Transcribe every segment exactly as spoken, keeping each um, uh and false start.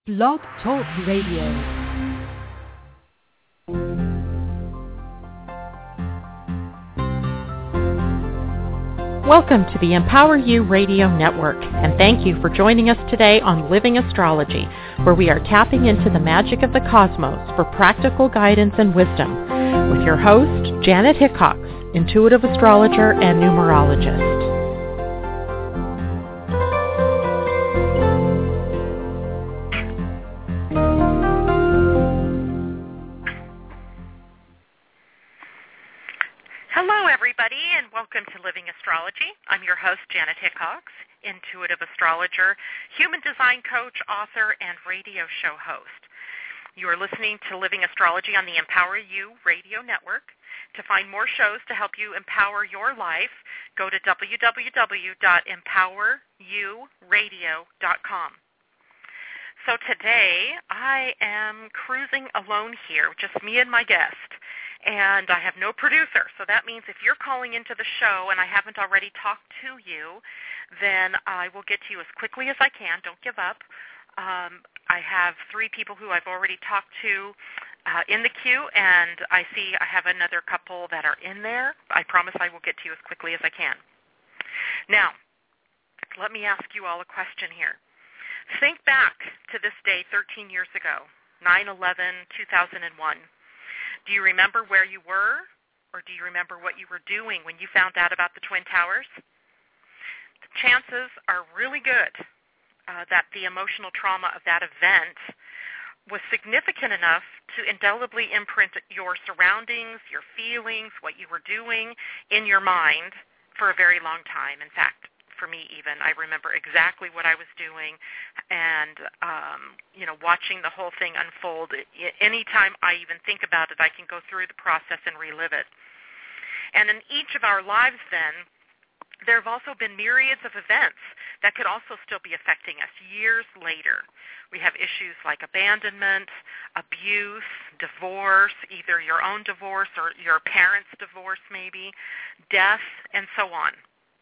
Blog Talk Radio. Welcome to the Empower You Radio Network, and thank you for joining us today on Living Astrology, where we are tapping into the magic of the cosmos for practical guidance and wisdom, with your host, Janet Hickox, intuitive astrologer and numerologist. Welcome to Living Astrology. I'm your host, Janet Hickox, intuitive astrologer, human design coach, author, and radio show host. You are listening to Living Astrology on the Empower You Radio Network. To find more shows to help you empower your life, go to w w w dot empower you radio dot com. So today, I am cruising alone here, just me and my guest. And I have no producer, so that means if you're calling into the show and I haven't already talked to you, then I will get to you as quickly as I can. Don't give up. Um, I have three people who I've already talked to uh, in the queue, and I see I have another couple that are in there. I promise I will get to you as quickly as I can. Now, let me ask you all a question here. Think back to this day thirteen years ago, nine eleven two thousand one. Do you remember where you were, or do you remember what you were doing when you found out about the Twin Towers? The chances are really good uh, that the emotional trauma of that event was significant enough to indelibly imprint your surroundings, your feelings, what you were doing in your mind for a very long time. In fact, for me even, I remember exactly what I was doing and, um, you know, watching the whole thing unfold. Anytime I even think about it, I can go through the process and relive it. And in each of our lives then, there have also been myriads of events that could also still be affecting us years later. We have issues like abandonment, abuse, divorce, either your own divorce or your parents' divorce maybe, death, and so on.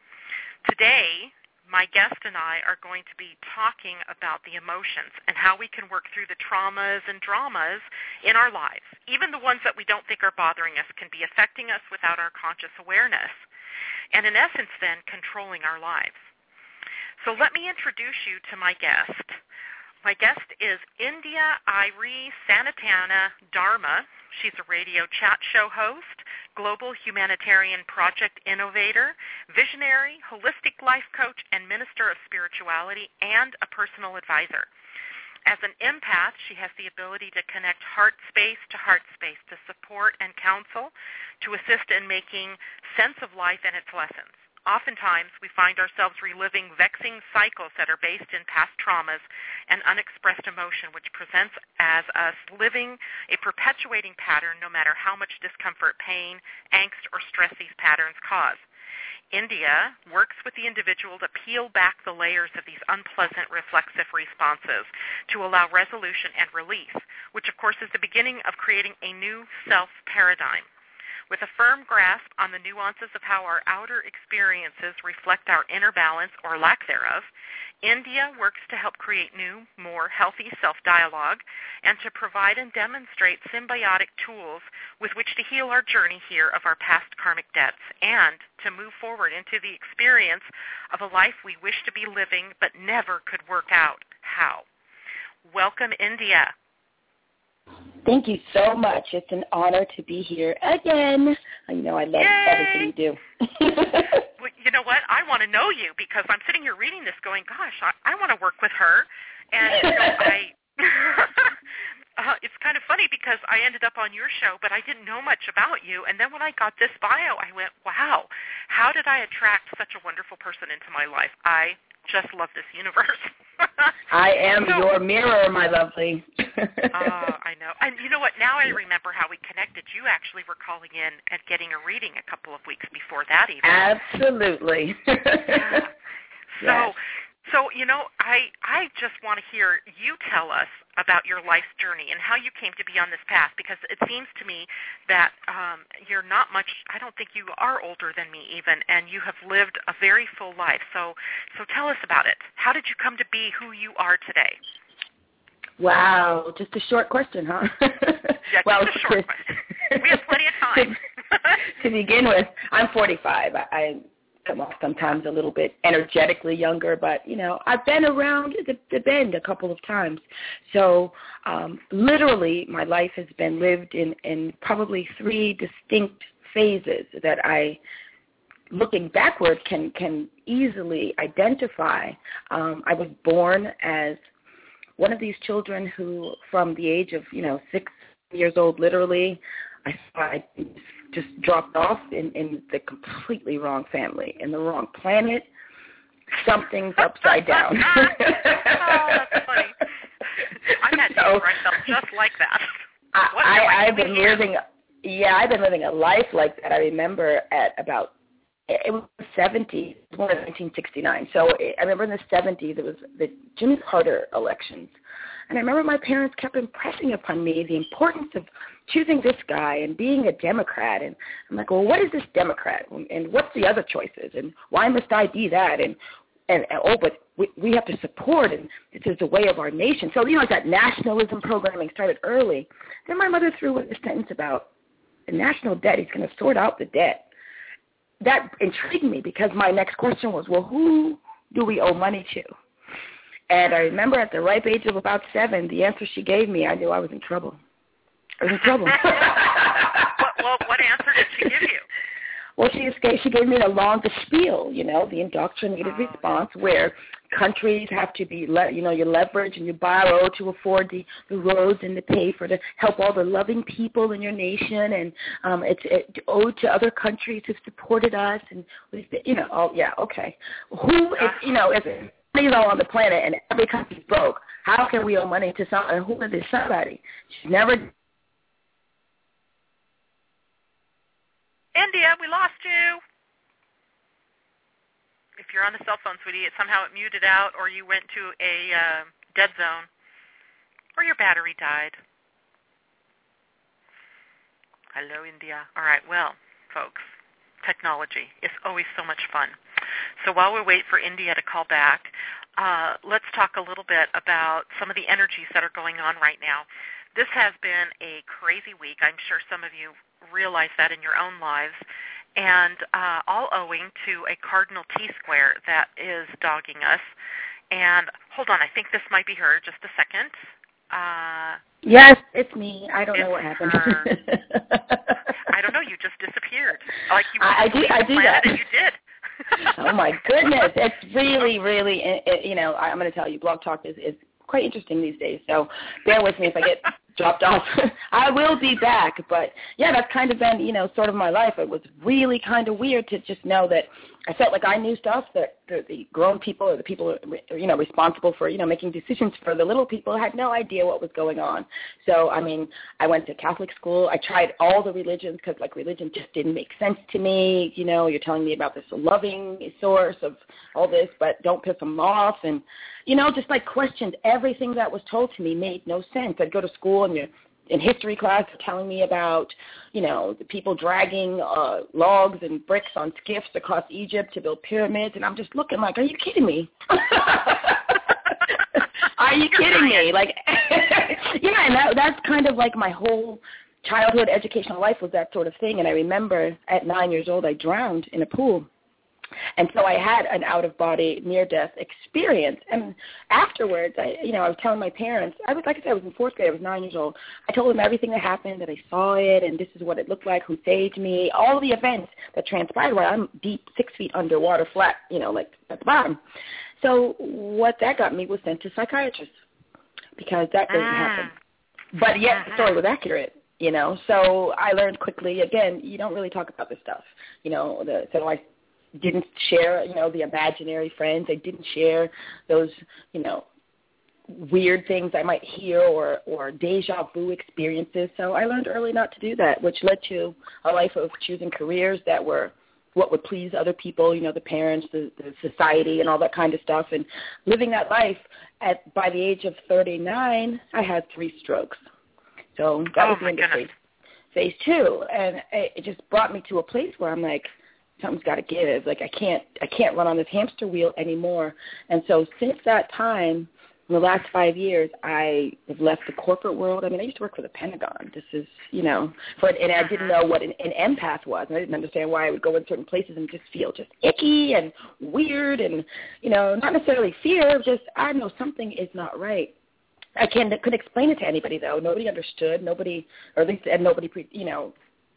Today, my guest and I are going to be talking about the emotions and how we can work through the traumas and dramas in our lives. Even the ones that we don't think are bothering us can be affecting us without our conscious awareness, and in essence then controlling our lives. So let me introduce you to my guest. My guest is India Irie Sanatana Dharma. She's a radio chat show host, global humanitarian project innovator, visionary, holistic life coach, and minister of spirituality, and a personal advisor. As an empath, she has the ability to connect heart space to heart space, to support and counsel, to assist in making sense of life and its lessons. Oftentimes, we find ourselves reliving vexing cycles that are based in past traumas and unexpressed emotion, which presents as us living a perpetuating pattern no matter how much discomfort, pain, angst, or stress these patterns cause. India works with the individual to peel back the layers of these unpleasant reflexive responses to allow resolution and release, which of course is the beginning of creating a new self-paradigm. With a firm grasp on the nuances of how our outer experiences reflect our inner balance or lack thereof, India works to help create new, more healthy self-dialogue and to provide and demonstrate symbiotic tools with which to heal our journey here of our past karmic debts and to move forward into the experience of a life we wish to be living but never could work out how. Welcome, India. Thank you so much. It's an honor to be here again. You know I love Yay. everything you do. Well, you know what? I want to know you because I'm sitting here reading this going, gosh, I, I want to work with her. And you know, I uh, it's kind of funny because I ended up on your show, but I didn't know much about you. And then when I got this bio, I went, wow, how did I attract such a wonderful person into my life? I just love this universe. I am so, your mirror, my lovely. uh, I know. And you know what? Now I remember how we connected. You actually were calling in and getting a reading a couple of weeks before that even. Absolutely. Yeah. So, yes. so you know, I I just want to hear you tell us about your life's journey and how you came to be on this path, because it seems to me that um, you're not much, I don't think you are older than me even, and you have lived a very full life. So, so tell us about it. How did you come to be who you are today? Wow, just a short question, huh? Yeah, well, just a short to, question. We have plenty of time. to, to begin with, I'm forty-five. I, I am sometimes a little bit energetically younger, but, you know, I've been around the, the bend a couple of times. So um, literally my life has been lived in, in probably three distinct phases that I, looking backward, can, can easily identify. Um, I was born as one of these children who, from the age of, you know, six years old, literally, I, I just dropped off in, in the completely wrong family, in the wrong planet. Something's upside down. Oh, that's funny. I had so, days where I felt just like that. I, I, I've been here? living, yeah, I've been living a life like that. I remember at about, it was the seventies, it was born in nineteen sixty-nine. So I remember in the seventies, it was the Jimmy Carter elections. And I remember my parents kept impressing upon me the importance of choosing this guy and being a Democrat. And I'm like, well, what is this Democrat? And what's the other choices? And why must I be that? And, and, and oh, but we, we have to support, and this is the way of our nation. So, you know, that nationalism programming started early. Then my mother threw in a sentence about the national debt. He's going to sort out the debt. That intrigued me because my next question was, well, who do we owe money to? And I remember at the ripe age of about seven, the answer she gave me, I knew I was in trouble. I was in trouble. what, well, what answer did she give you? Well, she she gave me the long, the spiel, you know, the indoctrinated oh, response yeah. where countries have to be, le- you know, you leverage and you borrow to afford the, the roads and to pay for to help all the loving people in your nation, and um, it's it owed to other countries who've supported us, and you know, oh yeah, okay, who, if, you know, if money's all on the planet and every country's broke, how can we owe money to some? And who is this somebody? She's never. India, we lost you. If you're on the cell phone, sweetie, it somehow it muted out, or you went to a uh, dead zone, or your battery died. Hello, India. All right, well, folks, technology is always so much fun. So while we wait for India to call back, uh, let's talk a little bit about some of the energies that are going on right now. This has been a crazy week. I'm sure some of you realize that in your own lives, and uh, all owing to a cardinal T-square that is dogging us. And hold on, I think this might be her. Just a second. Uh, yes, it's me. I don't know what happened. I don't know. You just disappeared. Like you I, I do. I do that. And you did. Oh my goodness! It's really, really. It, you know, I'm going to tell you, Blog Talk is is quite interesting these days. So bear with me if I get dropped off. I will be back. But, yeah, that's kind of been, you know, sort of my life. It was really kind of weird to just know that I felt like I knew stuff that the, the grown people or the people, you know, responsible for, you know, making decisions for the little people had no idea what was going on. So, I mean, I went to Catholic school. I tried all the religions because, like, religion just didn't make sense to me. You know, you're telling me about this loving source of all this, but don't piss them off. And, you know, just, like, questioned everything that was told to me made no sense. I'd go to school and you're in history class telling me about, you know, the people dragging uh, logs and bricks on skiffs across Egypt to build pyramids, and I'm just looking like, are you kidding me? Are you kidding me? Like, yeah, and that, that's kind of like my whole childhood educational life was that sort of thing. And I remember at nine years old, I drowned in a pool. And so I had an out-of-body near-death experience. And afterwards, I, you know, I was telling my parents, I was, like I said, I was in fourth grade, I was nine years old. I told them everything that happened, that I saw it, and this is what it looked like, who saved me, all the events that transpired while I'm deep, six feet underwater, flat, you know, like at the bottom. So what that got me was sent to psychiatrists because that doesn't ah. happen. But yet uh-huh. the story was accurate. You know, so I learned quickly, again, you don't really talk about this stuff. You know, the, so I didn't share, you know, the imaginary friends. I didn't share those, you know, weird things I might hear or, or deja vu experiences. So I learned early not to do that, which led to a life of choosing careers that were what would please other people, you know, the parents, the, the society, and all that kind of stuff. And living that life, at by the age of thirty-nine, I had three strokes. So that oh was the end of phase, phase two. And it, it just brought me to a place where I'm like, something's got to give. Like I can't, I can't run on this hamster wheel anymore. And so since that time, in the last five years, I have left the corporate world. I mean, I used to work for the Pentagon. This is, you know, for and I didn't know what an, an empath was. And I didn't understand why I would go in certain places and just feel just icky and weird and, you know, not necessarily fear, just I know something is not right. I can't couldn't explain it to anybody, though. Nobody understood. Nobody, or at least, and nobody, you know,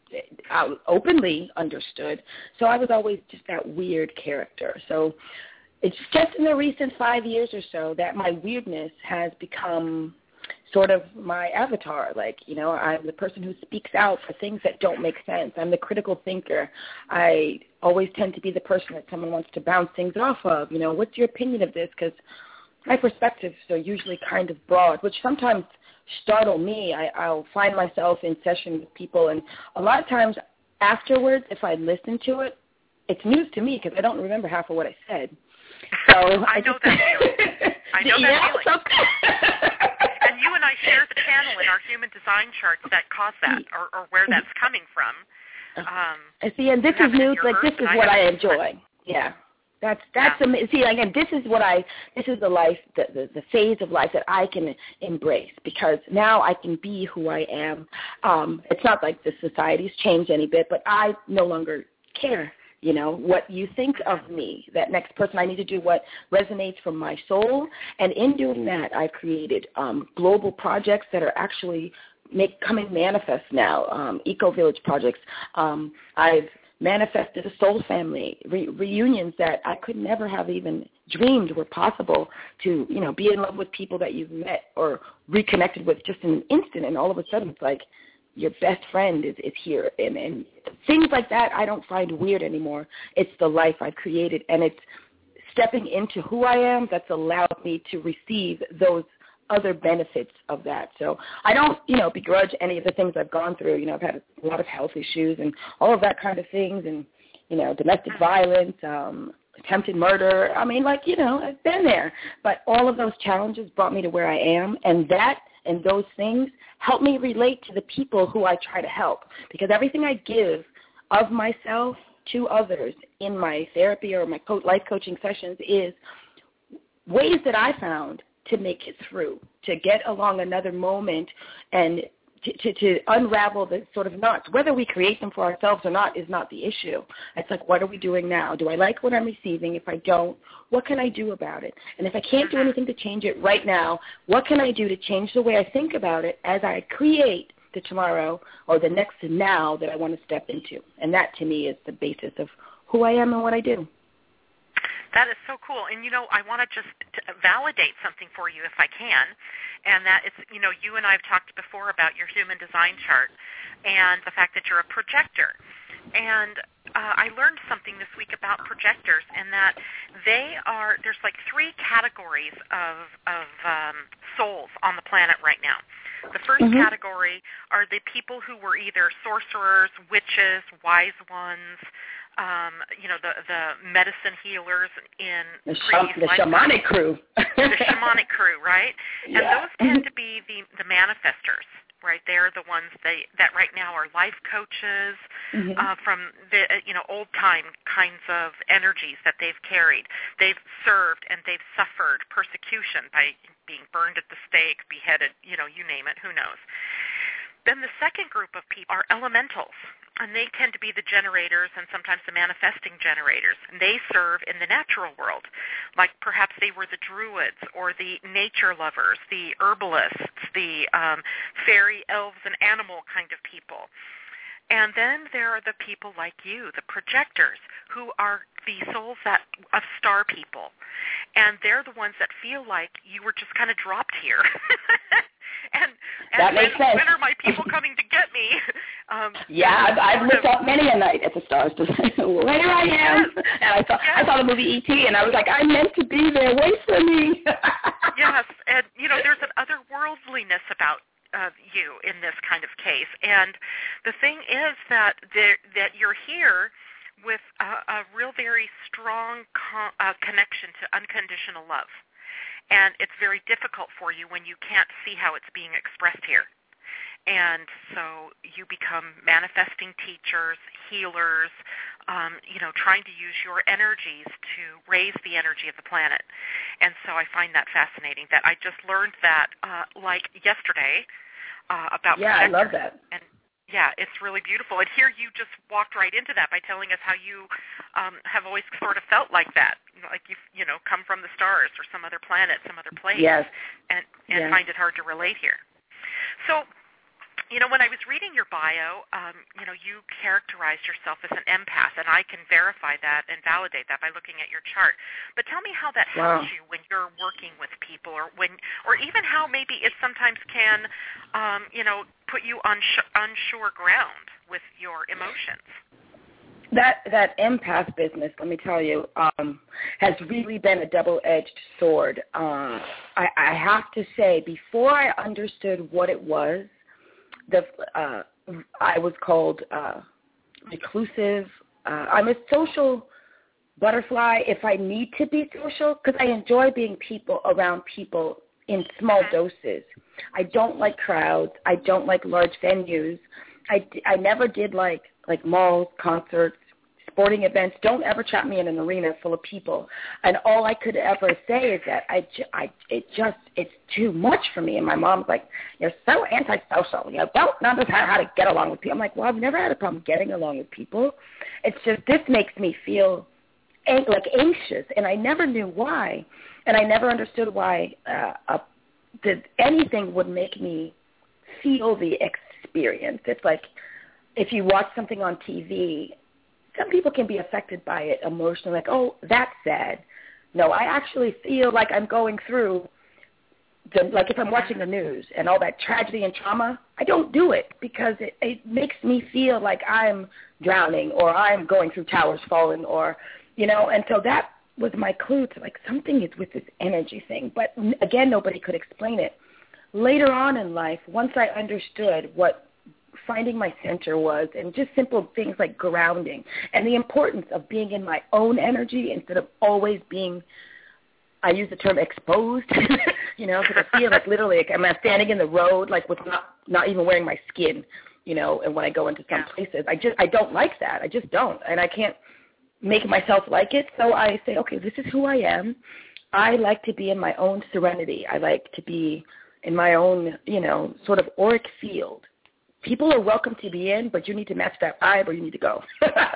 openly understood. So I was always just that weird character. So it's just in the recent five years or so that my weirdness has become sort of my avatar. Like, you know, I'm the person who speaks out for things that don't make sense. I'm the critical thinker. I always tend to be the person that someone wants to bounce things off of. You know, what's your opinion of this? Because my perspectives are usually kind of broad, which sometimes startle me. I, I'll find myself in session with people, and a lot of times afterwards, if I listen to it, it's news to me because I don't remember half of what I said. So I, I know just, that feeling. I know that yeah, feeling. And you and I share the channel in our human design charts that cause that, or, or where that's coming from. Um, I see, and this is news. Like this is what I enjoy. Yeah. That's that's yeah. amazing. See, again, this is what I. This is the life, the, the the phase of life that I can embrace because now I can be who I am. Um, it's not like the society's changed any bit, but I no longer care. You know what you think of me. That next person, I need to do what resonates from my soul, and in doing that, I've created um, global projects that are actually make coming manifest now. Um, Eco Village projects. Um, I've manifested a soul family, re- reunions that I could never have even dreamed were possible to, you know, be in love with people that you've met or reconnected with just in an instant, and all of a sudden it's like your best friend is, is here. And, and things like that I don't find weird anymore. It's the life I've created, and it's stepping into who I am that's allowed me to receive those other benefits of that. So I don't, you know, begrudge any of the things I've gone through. You know, I've had a lot of health issues and all of that kind of things, and, you know, domestic violence, um, attempted murder. I mean, like, you know, I've been there. But all of those challenges brought me to where I am, and that and those things help me relate to the people who I try to help, because everything I give of myself to others in my therapy or my co- life coaching sessions is ways that I found to make it through, to get along another moment and to, to, to unravel the sort of knots. Whether we create them for ourselves or not is not the issue. It's like, what are we doing now? Do I like what I'm receiving? If I don't, what can I do about it? And if I can't do anything to change it right now, what can I do to change the way I think about it as I create the tomorrow or the next now that I want to step into? And that, to me, is the basis of who I am and what I do. That is so cool. And, you know, I want to just validate something for you if I can, and that is, you know, you and I have talked before about your human design chart and the fact that you're a projector. And uh, I learned something this week about projectors, and that they are, there's like three categories of, of um, souls on the planet right now. The first mm-hmm. category are the people who were either sorcerers, witches, wise ones, Um, you know, the the medicine healers in the, sh- the shamanic crew. The shamanic crew, right? Yeah. And those tend to be the, the manifestors, right? They're the ones they, that right now are life coaches mm-hmm. uh, from the, you know, old-time kinds of energies that they've carried. They've served and they've suffered persecution by being burned at the stake, beheaded, you know, you name it, who knows. Then the second group of people are elementals, and they tend to be the generators and sometimes the manifesting generators. And they serve in the natural world, like perhaps they were the druids or the nature lovers, the herbalists, the um, fairy, elves, and animal kind of people. And then there are the people like you, the projectors, who are the souls that of star people. And they're the ones that feel like you were just kind of dropped here. and and that makes when, sense. when are my people coming to get me? Um, yeah, I've, I've looked up many a night at the stars to say, where I am. Yes. And I saw, yes. I saw the movie E T, and I was like, I'm meant to be there. Wait for me. Yes, and, you know, there's an otherworldliness about Uh, you in this kind of case. And the thing is that there, that you're here with a, a real very strong con- uh, connection to unconditional love. And it's very difficult for you when you can't see how it's being expressed here. And so you become manifesting teachers, healers, um, you know, trying to use your energies to raise the energy of the planet. And so I find that fascinating that I just learned that uh, like yesterday uh, about Yeah, projectors. I love that. And yeah, it's really beautiful. And here you just walked right into that by telling us how you um, have always sort of felt like that, like you you know, come from the stars or some other planet, some other place, yes. and, and yes. find it hard to relate here. So, you know, when I was reading your bio, um, you know, you characterized yourself as an empath, and I can verify that and validate that by looking at your chart. But tell me how that Wow. helps you when you're working with people, or when, or even how maybe it sometimes can, um, you know, put you on sh- unsure ground with your emotions. That that empath business, let me tell you, um, has really been a double-edged sword. Uh, I, I have to say, before I understood what it was, the uh, I was called uh, reclusive. Uh, I'm a social butterfly if I need to be social, because I enjoy being people around people in small doses. I don't like crowds. I don't like large venues. I, I never did like like malls, concerts, sporting events. Don't ever trap me in an arena full of people. And all I could ever say is that I, I it just, it's too much for me. And my mom's like, you're so antisocial. You don't understand how to get along with people. I'm like, well, I've never had a problem getting along with people. It's just, this makes me feel ang- like anxious. And I never knew why. And I never understood why uh, uh, that anything would make me feel the experience. It's like if you watch something on T V, some people can be affected by it emotionally, like, oh, that's sad. No, I actually feel like I'm going through, the, like if I'm watching the news and all that tragedy and trauma, I don't do it because it, it makes me feel like I'm drowning or I'm going through towers falling or, you know, and so that was my clue to, like, something is with this energy thing. But, again, nobody could explain it. Later on in life, once I understood what finding my center was, and just simple things like grounding and the importance of being in my own energy instead of always being, I use the term exposed, you know, because I feel like literally like I'm standing in the road, like with not, not even wearing my skin, you know, and when I go into some places, I just, I don't like that. I just don't. And I can't make myself like it. So I say, okay, this is who I am. I like to be in my own serenity. I like to be in my own, you know, sort of auric field. People are welcome to be in, but you need to match that vibe or you need to go.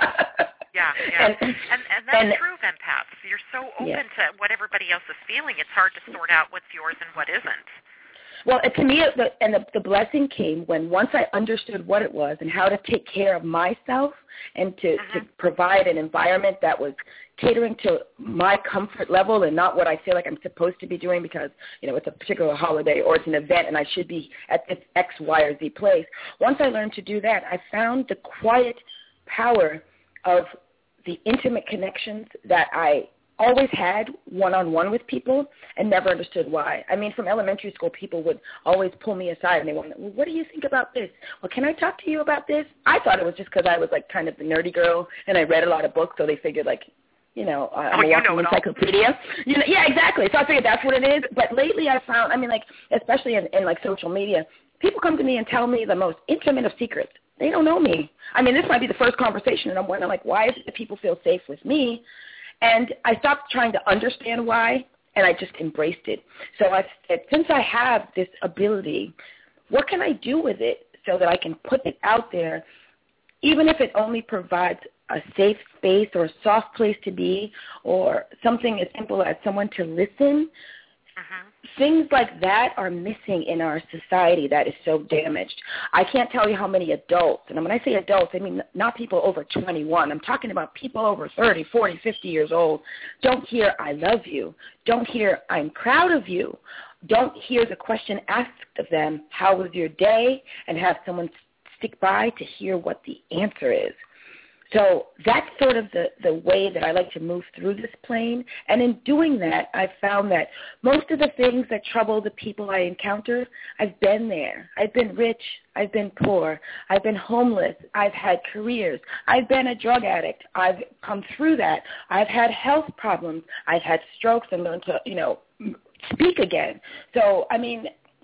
yeah, yeah. And, and, and that's and, true of empaths. You're so open yeah. to what everybody else is feeling, it's hard to sort out what's yours and what isn't. Well, to me, the, and the, the blessing came when once I understood what it was and how to take care of myself and to, mm-hmm. to provide an environment that was catering to my comfort level and not what I feel like I'm supposed to be doing because, you know, it's a particular holiday or it's an event and I should be at this X, Y, or Z place. Once I learned to do that, I found the quiet power of the intimate connections that I always had one-on-one with people and never understood why. I mean, from elementary school, people would always pull me aside and they wanted, well, what do you think about this? Well, can I talk to you about this? I thought it was just because I was like kind of the nerdy girl and I read a lot of books, so they figured like, you know, I'm oh, a you walking know encyclopedia. You know, yeah, exactly. So I figured that's what it is. But lately I found, I mean, like, especially in, in like social media, people come to me and tell me the most intimate of secrets. They don't know me. I mean, this might be the first conversation, and I'm wondering, like, why is it that people feel safe with me? And I stopped trying to understand why, and I just embraced it. So I said, since I have this ability, what can I do with it so that I can put it out there, even if it only provides a safe space or a soft place to be or something as simple as someone to listen? Uh-huh. Things like that are missing in our society that is so damaged. I can't tell you how many adults, and when I say adults, I mean not people over twenty-one. I'm talking about people over thirty, forty, fifty years old. Don't hear, I love you. Don't hear, I'm proud of you. Don't hear the question asked of them, how was your day? And have someone stick by to hear what the answer is. So that's sort of the, the way that I like to move through this plane. And in doing that, I've found that most of the things that trouble the people I encounter, I've been there. I've been rich. I've been poor. I've been homeless. I've had careers. I've been a drug addict. I've come through that. I've had health problems. I've had strokes and learned to, you know, speak again. So, I mean,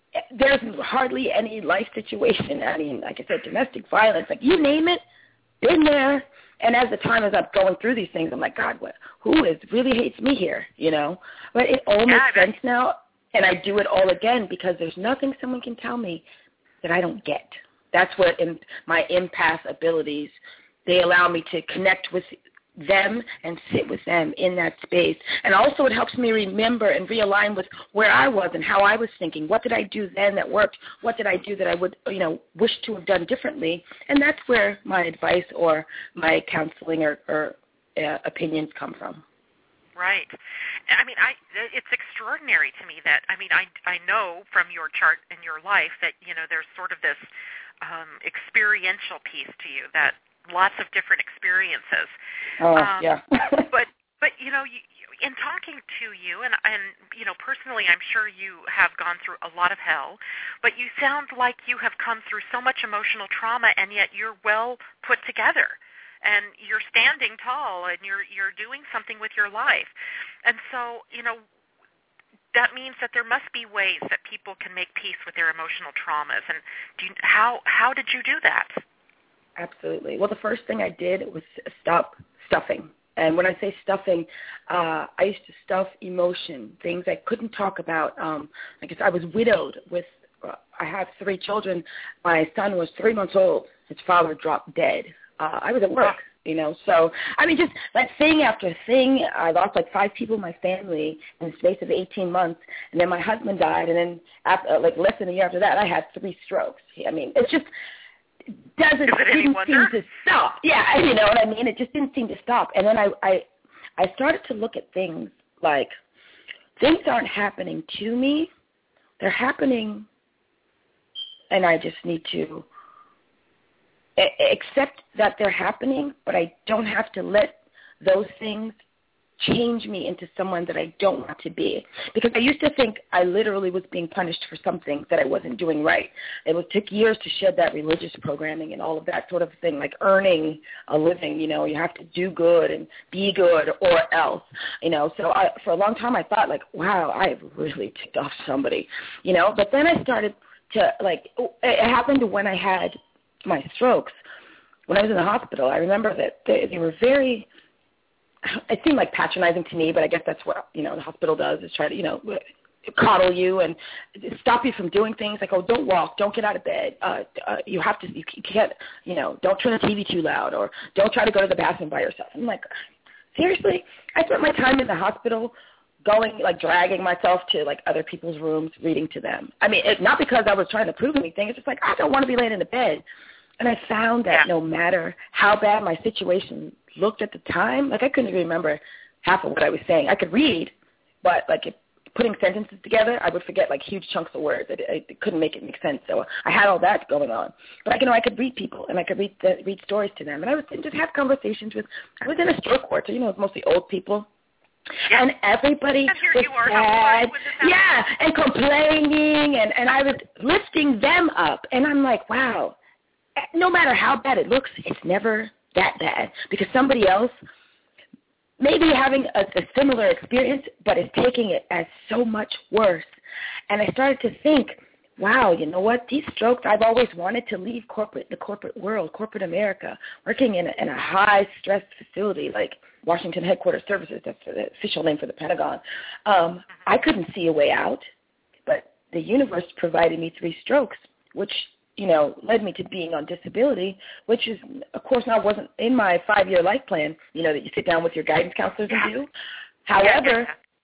there's hardly any life situation. I mean, like I said, domestic violence, like you name it, been there. And as the time as I'm going through these things, I'm like, God, what? Who is really hates me here? You know, but it all makes yeah, sense now, and I do it all again because there's nothing someone can tell me that I don't get. That's what in my empath abilities, they allow me to connect with them and sit with them in that space. And also it helps me remember and realign with where I was and how I was thinking. What did I do then that worked? What did I do that I would, you know, wish to have done differently? And that's where my advice or my counseling or, or uh, opinions come from. Right. I mean, I it's extraordinary to me that, I mean, I, I know from your chart in your life that, you know, there's sort of this um, experiential piece to you, that lots of different experiences. Oh, um, yeah. but, but you know, you, you, in talking to you, and, and, you know, personally, I'm sure you have gone through a lot of hell, but you sound like you have come through so much emotional trauma, and yet you're well put together. And you're standing tall, and you're you're doing something with your life. And so, you know, that means that there must be ways that people can make peace with their emotional traumas. And do you, how how did you do that? Absolutely. Well, the first thing I did was stop stuffing. And when I say stuffing, uh, I used to stuff emotion, things I couldn't talk about. Um, I guess I was widowed with, uh, I have three children. My son was three months old. His father dropped dead. Uh, I was at work, you know. So, I mean, just like thing after thing. I lost like five people in my family in the space of eighteen months. And then my husband died. And then after, like less than a year after that, I had three strokes. I mean, it's just doesn't it didn't seem to stop. Yeah, you know what I mean? It just didn't seem to stop. And then I, I, I started to look at things like things aren't happening to me. They're happening, and I just need to accept that they're happening, but I don't have to let those things change me into someone that I don't want to be. Because I used to think I literally was being punished for something that I wasn't doing right. It was, took years to shed that religious programming and all of that sort of thing, like earning a living. You know, you have to do good and be good or else. You know, so I, for a long time I thought, like, wow, I have really ticked off somebody. You know, but then I started to, like, it happened when I had my strokes. When I was in the hospital, I remember that they, they were very, it seemed like patronizing to me, but I guess that's what, you know, the hospital does, is try to, you know, coddle you and stop you from doing things like, oh, don't walk, don't get out of bed, uh, uh, you have to, you can't, you know, don't turn the T V too loud, or don't try to go to the bathroom by yourself. I'm like, seriously? I spent my time in the hospital going, like, dragging myself to, like, other people's rooms, reading to them. I mean, it, not because I was trying to prove anything. It's just like, I don't want to be laying in the bed. And I found that yeah. no matter how bad my situation looked at the time, like, I couldn't even remember half of what I was saying. I could read, but, like, if, putting sentences together, I would forget, like, huge chunks of words. I, I couldn't make it make sense. So I had all that going on. But, I, you know, I could read people, and I could read the, read stories to them. And I would just have conversations with, I was in a stroke ward, so, you know, it's mostly old people. Yeah. And everybody and was sad, yeah, and complaining, and, and I was lifting them up. And I'm like, wow, no matter how bad it looks, it's never that bad. Because somebody else may be having a, a similar experience, but is taking it as so much worse. And I started to think, wow, you know what, these strokes, I've always wanted to leave corporate, the corporate world, corporate America, working in a, in a high-stress facility like Washington Headquarters Services, that's the official name for the Pentagon. Um, I couldn't see a way out, but the universe provided me three strokes, which, you know, led me to being on disability, which is, of course, now wasn't in my five-year life plan, you know, that you sit down with your guidance counselors and do. However,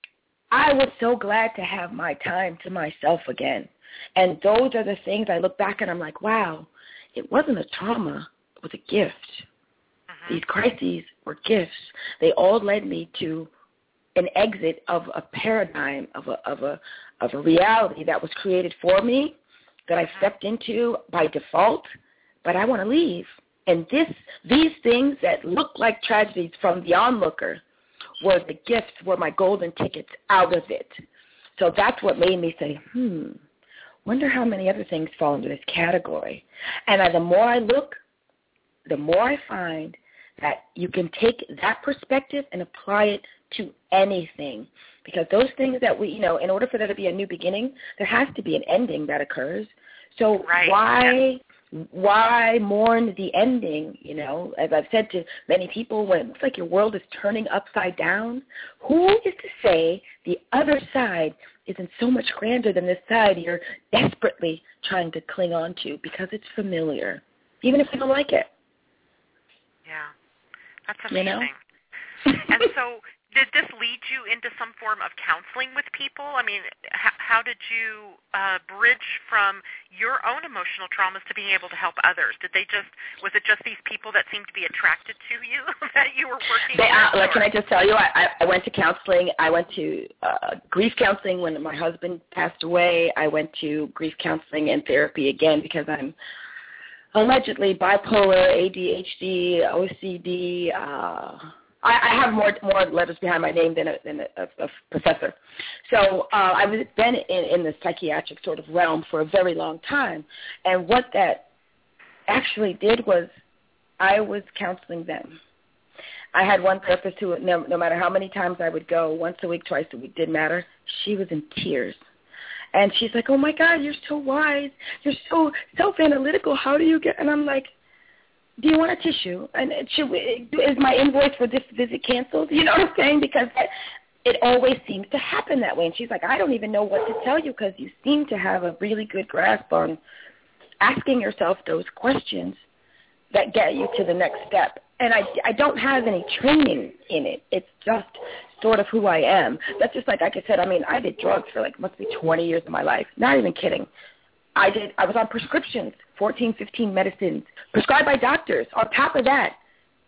I was so glad to have my time to myself again. And those are the things I look back and I'm like, wow, it wasn't a trauma, it was a gift. Uh-huh. These crises were gifts. They all led me to an exit of a paradigm, of a of a of a reality that was created for me, that I stepped into by default, but I want to leave. And this these things that look like tragedies from the onlooker were the gifts, were my golden tickets out of it. So that's what made me say, hmm, wonder how many other things fall into this category. And uh, the more I look, the more I find that you can take that perspective and apply it to anything, because those things that we, you know, in order for there to be a new beginning, there has to be an ending that occurs. So right. why yeah. why mourn the ending? You know, as I've said to many people, when it looks like your world is turning upside down, who is to say the other side isn't so much grander than this side you're desperately trying to cling on to because it's familiar, even if you don't like it. Yeah, that's amazing. You know? And so did this lead you into some form of counseling with people? I mean, how, how did you uh, bridge from your own emotional traumas to being able to help others? Did they just, was it just these people that seemed to be attracted to you that you were working they, with? Uh, like, can I just tell you, I, I went to counseling. I went to uh, grief counseling when my husband passed away. I went to grief counseling and therapy again because I'm allegedly bipolar, A D H D, O C D, uh I have more more letters behind my name than a, than a, a professor. So uh, I've been in, in the psychiatric sort of realm for a very long time. And what that actually did was I was counseling them. I had one therapist who, no, no matter how many times I would go, once a week, twice a week, didn't matter, she was in tears. And she's like, oh, my God, you're so wise. You're so self-analytical. How do you get? And I'm like, do you want a tissue? And it should, is my invoice for this visit canceled? You know what I'm saying? Because it always seems to happen that way. And she's like, I don't even know what to tell you because you seem to have a really good grasp on asking yourself those questions that get you to the next step. And I, I don't have any training in it. It's just sort of who I am. That's just like, like I said, I mean, I did drugs for like must be twenty years of my life. Not even kidding. I did. I was on prescriptions, fourteen, fifteen medicines, prescribed by doctors. On top of that,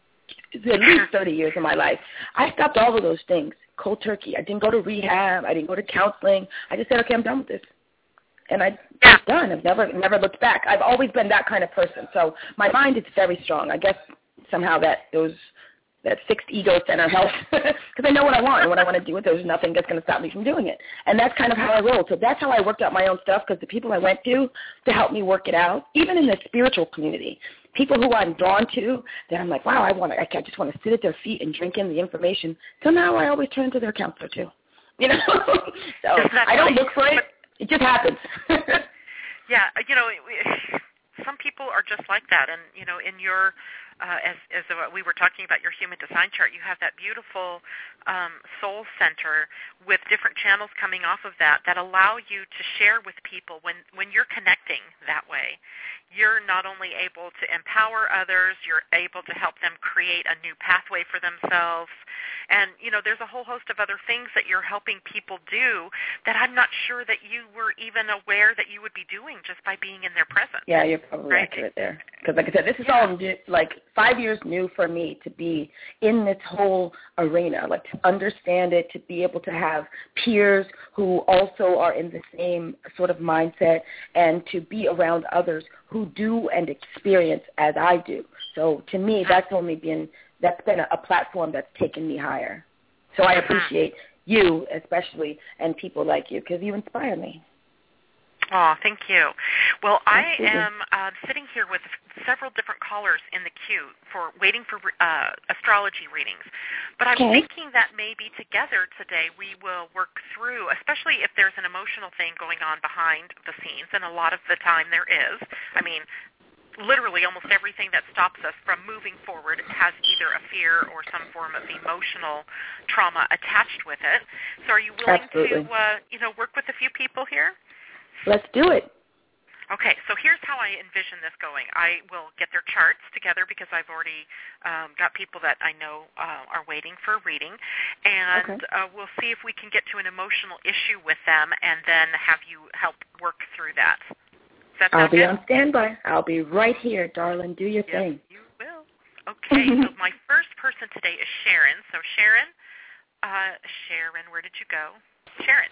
at least thirty years of my life. I stopped all of those things cold turkey. I didn't go to rehab. I didn't go to counseling. I just said, okay, I'm done with this. And I, I'm done. I've never never looked back. I've always been that kind of person. So my mind is very strong. I guess somehow that those that fixed ego center helps because I know what I want and what I want to do with it. There's nothing that's going to stop me from doing it. And that's kind of how I roll. So that's how I worked out my own stuff because the people I went to to help me work it out, even in the spiritual community, people who I'm drawn to, that I'm like, wow, I want to, I just want to sit at their feet and drink in the information. So now I always turn to their counselor too. You know? So I don't look for it. It just happens. Yeah, you know, some people are just like that. And, you know, in your Uh, as as uh, we were talking about your human design chart, you have that beautiful um, soul center with different channels coming off of that that allow you to share with people. When, when you're connecting that way, you're not only able to empower others, you're able to help them create a new pathway for themselves. And, you know, there's a whole host of other things that you're helping people do that I'm not sure that you were even aware that you would be doing just by being in their presence. Yeah, you're probably right? accurate there. Because, like I said, this is yeah. all new, like five years new for me to be in this whole arena, like to understand it, to be able to have peers who also are in the same sort of mindset, and to be around others who do and experience as I do. So to me, that's only been that's been a, a platform that's taken me higher. So I appreciate you especially and people like you because you inspire me. Oh, thank you. Well, I Absolutely. am uh, sitting here with several different callers in the queue for waiting for uh, astrology readings. But I'm okay. thinking that maybe together today we will work through, especially if there's an emotional thing going on behind the scenes, and a lot of the time there is. I mean, literally almost everything that stops us from moving forward has either a fear or some form of emotional trauma attached with it. So are you willing Absolutely. to, uh, you know, work with a few people here? Let's do it. Okay, so here's how I envision this going. I will get their charts together because I've already um, got people that I know uh, are waiting for a reading, and okay. uh, we'll see if we can get to an emotional issue with them and then have you help work through that. Does that sound I'll be good? on standby. I'll be right here, darling. Do your yes, thing. You will. Okay, so my first person today is Sharon. So Sharon, uh, Sharon, where did you go? Sharon.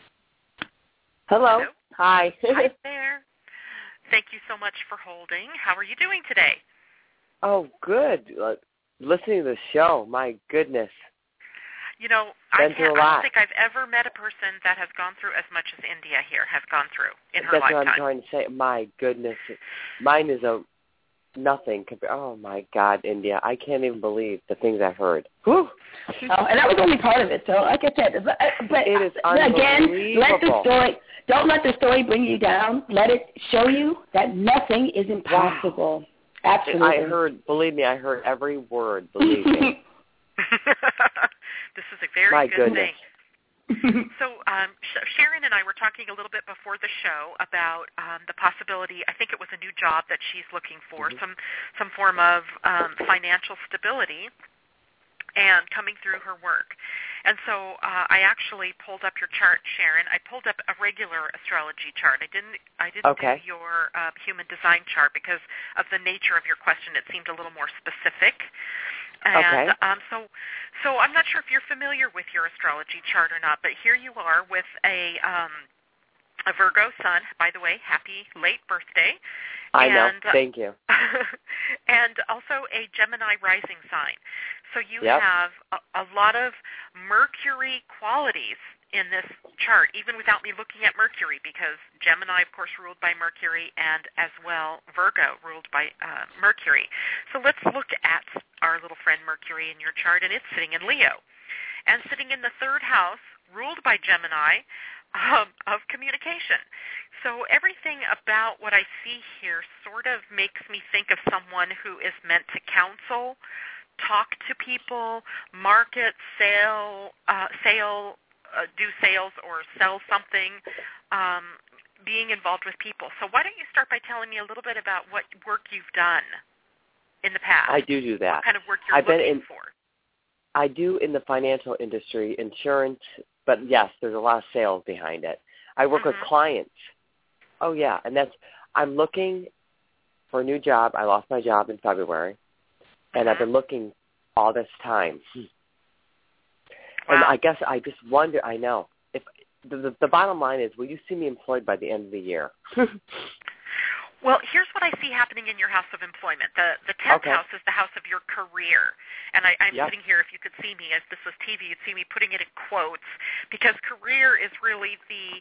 Hello. Hello. Hi. Hi there. Thank you so much for holding. How are you doing today? Oh, good. Uh, listening to the show, my goodness. You know, Been I, can't, through a I lot. don't think I've ever met a person that has gone through as much as India here has gone through in her That's lifetime. what I'm trying to say. My goodness. Mine is a nothing. Compared, oh, my God, India. I can't even believe the things I heard. Whew. Oh, and that was only part of it. So, like I said, but, but it is again, let the story, don't let the story bring you down. Let it show you that nothing is impossible. Wow. Absolutely. I heard, believe me, I heard every word, believe me. This is a very My good goodness. thing. So um, Sharon and I were talking a little bit before the show about um, the possibility, I think it was a new job that she's looking for, mm-hmm. some, some form of um, financial stability and coming through her work. And so uh, I actually pulled up your chart, Sharon. I pulled up a regular astrology chart. I didn't I didn't okay. do your uh, human design chart because of the nature of your question. It seemed a little more specific. And okay. um, so so I'm not sure if you're familiar with your astrology chart or not, but here you are with a um, a Virgo sun. By the way, happy late birthday. I and, know. Thank you. And also a Gemini rising sign. So you yep. have a, a lot of Mercury qualities in this chart, even without me looking at Mercury, because Gemini, of course, ruled by Mercury, and as well Virgo, ruled by uh, Mercury. So let's look at our little friend Mercury in your chart, and it's sitting in Leo. And sitting in the third house, ruled by Gemini, um, of communication. So everything about what I see here sort of makes me think of someone who is meant to counsel, talk to people, market, sell, uh, sale, uh, do sales or sell something, um, being involved with people. So why don't you start by telling me a little bit about what work you've done in the past? I do do that. What kind of work you're I've looking been in, for? I do in the financial industry, insurance, but yes, there's a lot of sales behind it. I work mm-hmm. with clients. Oh, yeah, and that's, I'm looking for a new job. I lost my job in February, and mm-hmm. I've been looking all this time. Wow. And I guess I just wonder, I know, if the, the, the bottom line is, will you see me employed by the end of the year? Well, here's what I see happening in your house of employment. The the tenth okay. house is the house of your career. And I, I'm yep. sitting here, if you could see me, if this was T V, you'd see me putting it in quotes, because career is really the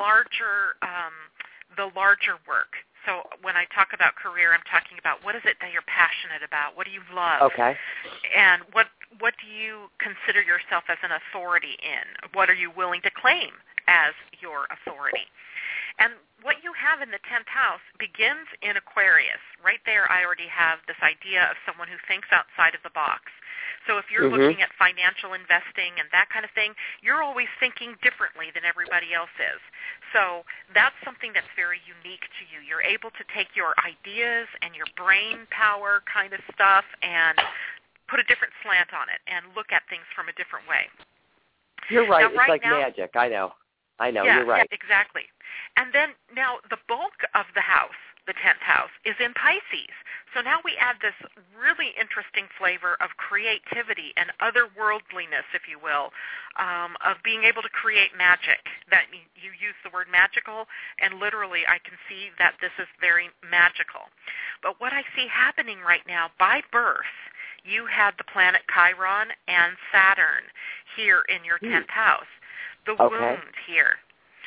larger um, the larger work. So when I talk about career, I'm talking about what is it that you're passionate about? What do you love? Okay. And what what do you consider yourself as an authority in? What are you willing to claim as your authority? And what you have in the tenth house begins in Aquarius. Right there, I already have this idea of someone who thinks outside of the box. So if you're mm-hmm. looking at financial investing and that kind of thing, you're always thinking differently than everybody else is. So that's something that's very unique to you. You're able to take your ideas and your brain power kind of stuff and put a different slant on it and look at things from a different way. You're right. Now, it's right like now, magic. I know. I know. Yeah, you're right. Yeah, exactly. And then now the bulk of the house, the tenth house, is in Pisces. So now we add this really interesting flavor of creativity and otherworldliness, if you will, um, of being able to create magic. That you use the word magical, and literally I can see that this is very magical. But what I see happening right now, by birth, you had the planet Chiron and Saturn here in your tenth house. The okay. wound here.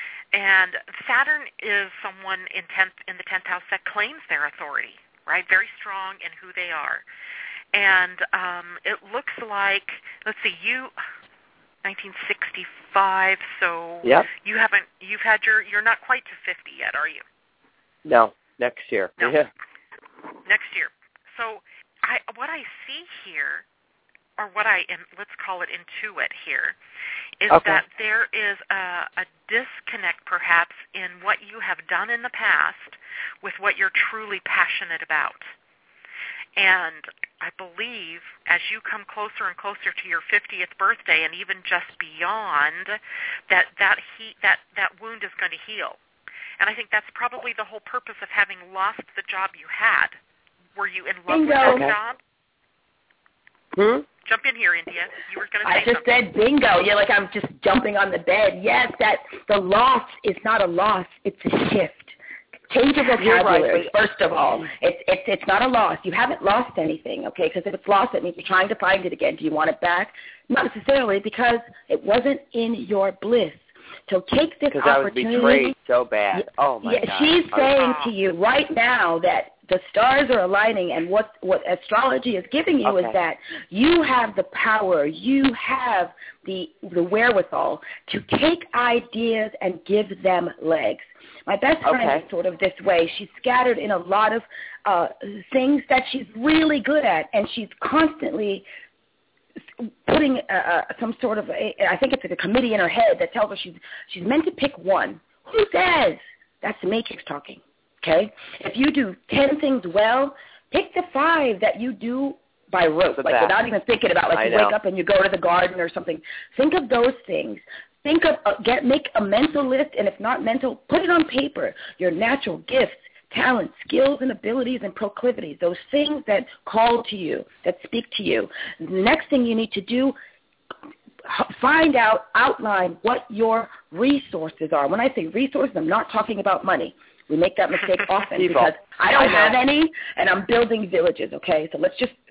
And Saturn is someone in tenth in the tenth house that claims their authority, right? Very strong in who they are. And um, it looks like, let's see, you, nineteen sixty-five, so yep. you haven't, you've had your, you're not quite to fifty yet, are you? No, next year. No, yeah. next year. So I, what I see here, or what I am, let's call it intuit here, is okay. that there is a, a disconnect perhaps in what you have done in the past with what you're truly passionate about. And I believe as you come closer and closer to your fiftieth birthday and even just beyond, that that, he, that, that wound is going to heal. And I think that's probably the whole purpose of having lost the job you had. Were you in love Bingo. with that okay. job? Hmm? Jump in here, India. You were going to say I just something. said bingo. You're like, I'm just jumping on the bed. Yes, that the loss is not a loss. It's a shift. Change your vocabulary, right, first of all. It's, it's, it's not a loss. You haven't lost anything, okay? Because if it's lost, it means you're trying to find it again. Do you want it back? Not necessarily, because it wasn't in your bliss. So take this opportunity. Because I was betrayed so bad. Oh, my yeah, God. She's I saying was, to you right now that the stars are aligning, and what, what astrology is giving you okay. is that you have the power, you have the the wherewithal to take ideas and give them legs. My best friend okay. is sort of this way. She's scattered in a lot of uh, things that she's really good at, and she's constantly putting uh, some sort of, a, I think it's like a committee in her head that tells her she's she's meant to pick one. Who says? That's the matrix talking, okay? If you do ten things well, pick the five that you do by rote, like best. without even thinking about, like I you know. wake up and you go to the garden or something. Think of those things. Think of, uh, get make a mental list, and if not mental, put it on paper. Your natural gifts, talents, skills, and abilities and proclivities, those things that call to you, that speak to you. The next thing you need to do, find out, outline what your resources are. When I say resources, I'm not talking about money. We make that mistake often because I don't I have any, and I'm building villages, okay? So let's just,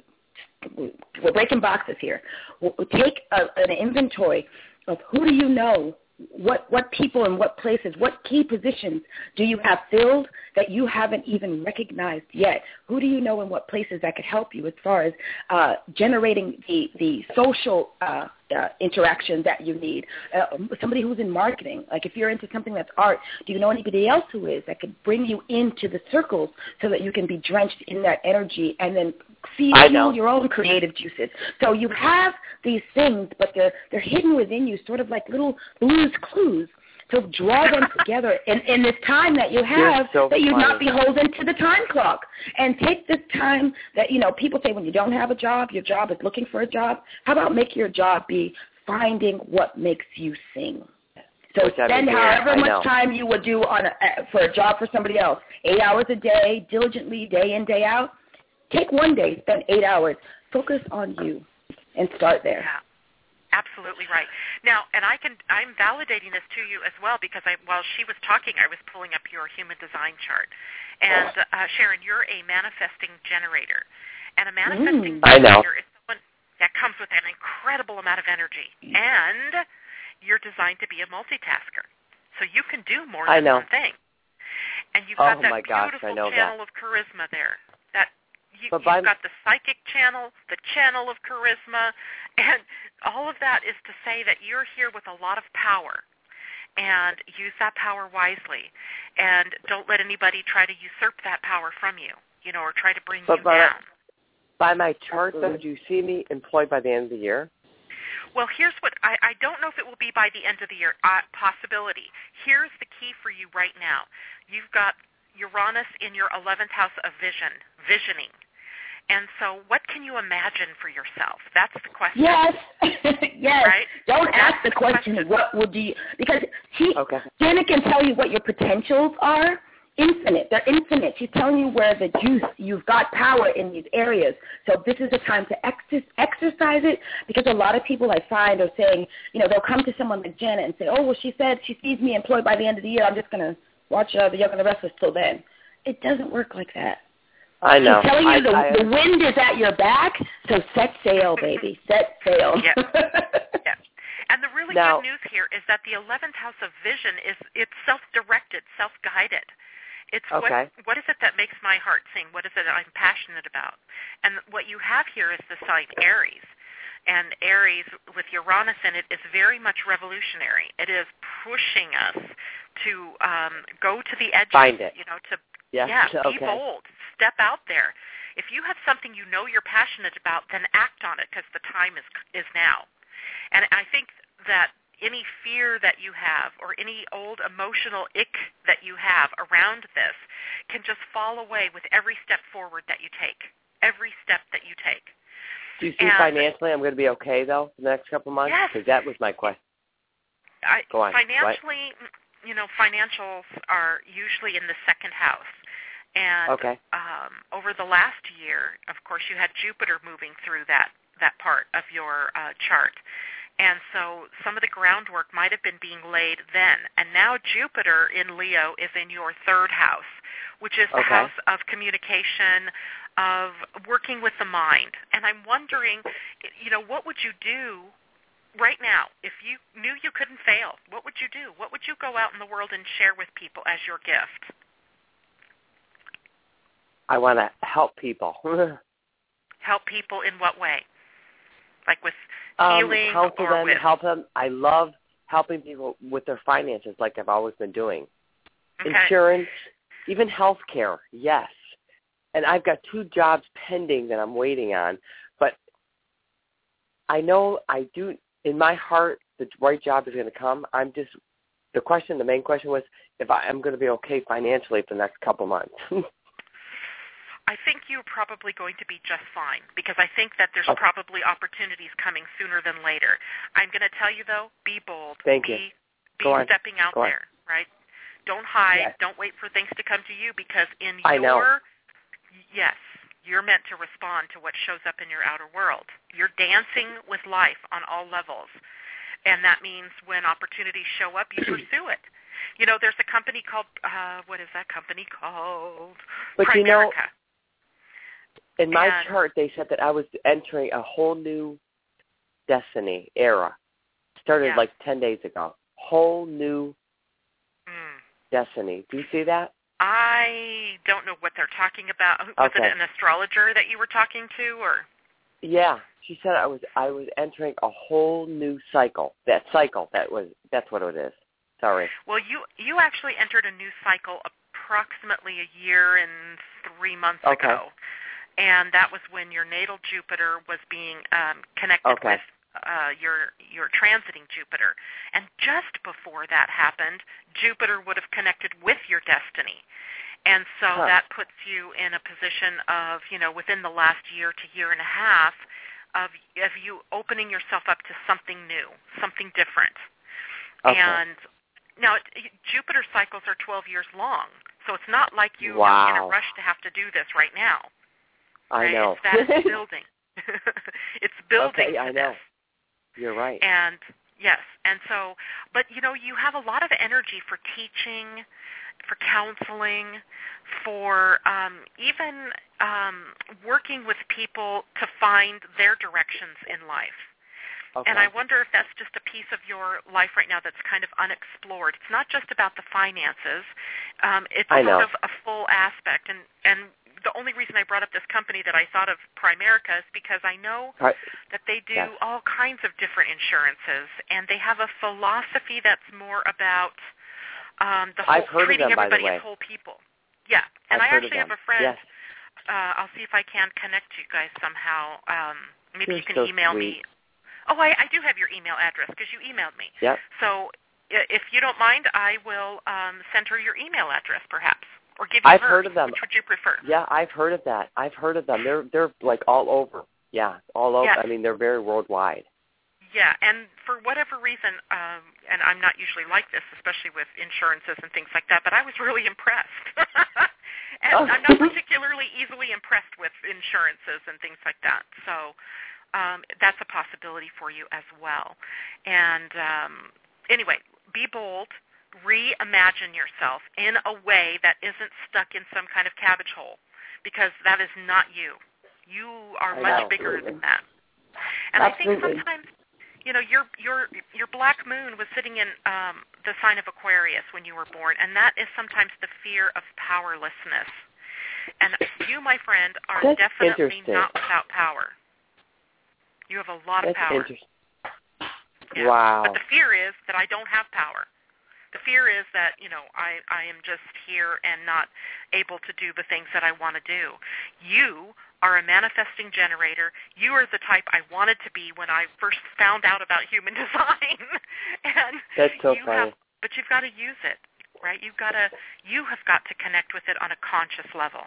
we're breaking boxes here. We'll take a, an inventory of who do you know, what what people and what places, what key positions do you have filled that you haven't even recognized yet? Who do you know in what places that could help you as far as uh, generating the, the social uh, uh, interaction that you need? Uh, somebody who's in marketing, like if you're into something that's art, do you know anybody else who is that could bring you into the circles so that you can be drenched in that energy and then fuel your own creative juices? So you have these things, but they're they're hidden within you, sort of like little blues clues. So draw them together in, in this time that you have, so that you're funny. not beholden to the time clock. And take this time that, you know, people say when you don't have a job, your job is looking for a job. How about make your job be finding what makes you sing? So Which spend however I much know. time you would do on a, for a job for somebody else, eight hours a day, diligently, day in, day out. Take one day, spend eight hours. Focus on you and start there. Yeah. Absolutely right. Now, and I can, I'm validating this to you as well because I, while she was talking, I was pulling up your human design chart. And uh, Sharon, you're a manifesting generator. And a manifesting Mm. generator is someone that comes with an incredible amount of energy. And you're designed to be a multitasker. So you can do more I than know. one thing. And you've Oh, got that my gosh, beautiful I know channel that. of charisma there. That You, But you've by, got the psychic channel, the channel of charisma, and all of that is to say that you're here with a lot of power, and use that power wisely, and don't let anybody try to usurp that power from you, you know, or try to bring but you by, down. by my chart, though, do you see me employed by the end of the year? Well, here's what, I, I don't know if it will be by the end of the year, uh, possibility. Here's the key for you right now. You've got Uranus in your eleventh house of vision, visioning. And so what can you imagine for yourself? That's the question. Yes. Yes. Right? Don't That's ask the the question, question. what would you, because she, Okay. Janet can tell you what your potentials are. Infinite. They're infinite. She's telling you where the juice, you've got power in these areas. So this is the time to ex- exercise it, because a lot of people I find are saying, you know, they'll come to someone like Janet and say, oh, well, she said she sees me employed by the end of the year. I'm just going to watch uh, The Young and the Restless till then. It doesn't work like that. I know. She's telling you I, the, I, the wind is at your back, so set sail, baby. Set sail. Yes. Yes. And the really Now- good news here is that the eleventh house of vision is it's self-directed, self-guided. It's Okay. what what is it that makes my heart sing? What is it I'm passionate about? And what you have here is the sign Aries. And Aries, with Uranus in it, is very much revolutionary. It is pushing us to um, go to the edges, Find it. you know, to yes, yeah, okay. be bold, step out there. If you have something you know you're passionate about, then act on it, because the time is is now. And I think that any fear that you have or any old emotional ick that you have around this can just fall away with every step forward that you take, every step that you take. Do you see And financially I'm going to be okay, though, for the next couple of months? Yes. Because that was my question. I, Go on. financially, you know, financials are usually in the second house. And Okay. um, over the last year, of course, you had Jupiter moving through that, that part of your uh, chart. And so some of the groundwork might have been being laid then. And now Jupiter in Leo is in your third house, which is the Okay. house of communication, of working with the mind. And I'm wondering, you know, what would you do right now if you knew you couldn't fail? What would you do? What would you go out in the world and share with people as your gift? I want to help people. Help people in what way? Like with um, healing help or them, with... help them. I love helping people with their finances like I've always been doing. Okay. Insurance, even health care, yes. And I've got two jobs pending that I'm waiting on. But I know I do, in my heart, the right job is going to come. I'm just, the question, the main question was if I, I'm going to be okay financially for the next couple months. I think you're probably going to be just fine because I think that there's okay. probably opportunities coming sooner than later. I'm going to tell you, though, be bold. Thank be, you. Be Go stepping on. out Go there, on. right? Don't hide. Yes. Don't wait for things to come to you because in I your, know. yes, you're meant to respond to what shows up in your outer world. You're dancing with life on all levels. And that means when opportunities show up, you pursue it. You know, there's a company called, uh, what is that company called? But Primerica. you know, in my and, chart, they said that I was entering a whole new destiny era. Started yeah. like ten days ago. Whole new mm. destiny. Do you see that? I don't know what they're talking about. Was okay. it an astrologer that you were talking to, or? Yeah, she said I was I was entering a whole new cycle. That cycle, that was that's what it is. Sorry. Well, you you actually entered a new cycle approximately a year and three months okay. ago. And that was when your natal Jupiter was being um, connected okay. with uh, your your transiting Jupiter. And just before that happened, Jupiter would have connected with your destiny. And so huh. that puts you in a position of, you know, within the last year to year and a half of, of you opening yourself up to something new, something different. Okay. And now, it, Jupiter cycles are twelve years long, so it's not like you wow. are in a rush to have to do this right now. I right? know. It's that it's building. It's building okay, to I know. this. You're right. And, yes, and so, but, you know, you have a lot of energy for teaching, for counseling, for um, even um, working with people to find their directions in life. Okay. And I wonder if that's just a piece of your life right now that's kind of unexplored. It's not just about the finances. Um, it's I know. sort of a full aspect. And, and the only reason I brought up this company that I thought of, Primerica, is because I know right. that they do yes. all kinds of different insurances, and they have a philosophy that's more about um, the whole I've heard treating of them, everybody by the way. as whole people. Yeah, and I've I heard actually of have them. a friend. Yes. Uh, I'll see if I can connect you guys somehow. Um, maybe You're you can so email sweet. me. Oh, I, I do have your email address because you emailed me. Yep. So if you don't mind, I will um, send her your email address, perhaps, or give you I've hers. heard of them. Which would you prefer? Yeah, I've heard of that. I've heard of them. They're they're like all over. Yeah, all over. Yes. I mean, they're very worldwide. Yeah, and for whatever reason, um, and I'm not usually like this, especially with insurances and things like that, but I was really impressed. and oh. I'm not particularly easily impressed with insurances and things like that. So um, that's a possibility for you as well. And um, anyway, be bold. Reimagine yourself in a way that isn't stuck in some kind of cabbage hole, because that is not you. You are I much know. bigger than that. And Absolutely. I think sometimes, you know, your your your black moon was sitting in um, the sign of Aquarius when you were born, and that is sometimes the fear of powerlessness. And you, my friend, are That's definitely interesting. not without power. You have a lot of That's power. interesting. Yeah. Wow. But the fear is that I don't have power. The fear is that, you know, I, I am just here and not able to do the things that I want to do. You are a manifesting generator. You are the type I wanted to be when I first found out about human design. and That's so you funny. have, but you've got to use it, right? You've got to, you have got to connect with it on a conscious level.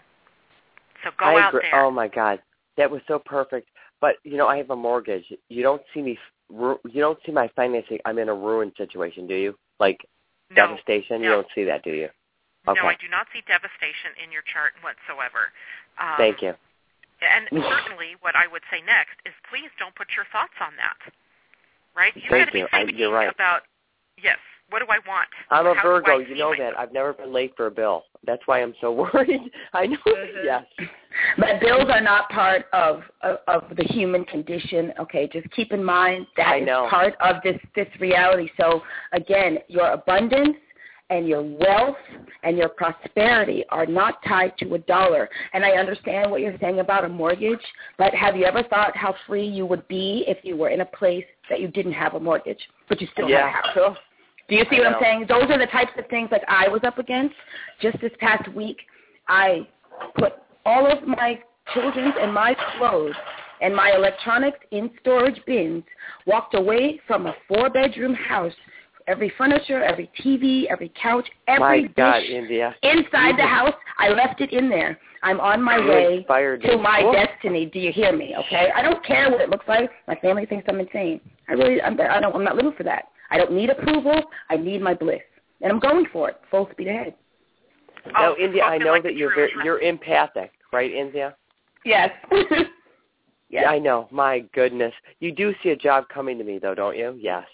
So go I out agree. there. Oh my God, that was so perfect. But you know, I have a mortgage. You don't see me. You don't see my financing. I'm in a ruined situation, do you? Like. No, devastation? no. You don't see that, do you? Okay. No, I do not see devastation in your chart whatsoever. Um, Thank you. And certainly what I would say next is please don't put your thoughts on that, right? You've Thank got to be you. I, thinking you're right. about, yes, what do I want? I'm a How Virgo. you know myself? that. I've never been late for a bill. That's why I'm so worried. I know. Mm-hmm. Yes. But bills are not part of, of of the human condition. Okay, just keep in mind that I is know. part of this this reality. So again, your abundance and your wealth and your prosperity are not tied to a dollar. And I understand what you're saying about a mortgage, but have you ever thought how free you would be if you were in a place that you didn't have a mortgage, but you still yeah. had a house? Do you see I what know. I'm saying? Those are the types of things like I was up against. Just this past week, I put all of my children's and my clothes and my electronics in storage bins, walked away from a four-bedroom house, every furniture, every T V, every couch, every my dish God, India. inside the house. I left it in there. I'm on my You way inspired to me. my Cool. destiny. Do you hear me? Okay, I don't care what it looks like. My family thinks I'm insane. I really, I'm, I don't, I'm not living for that. I don't need approval. I need my bliss, and I'm going for it, full speed ahead. Now, Oh, India, I know like that you're true, very, you're empathic, right, India? Yes. yes. Yeah, I know. My goodness. You do see a job coming to me, though, don't you? Yes.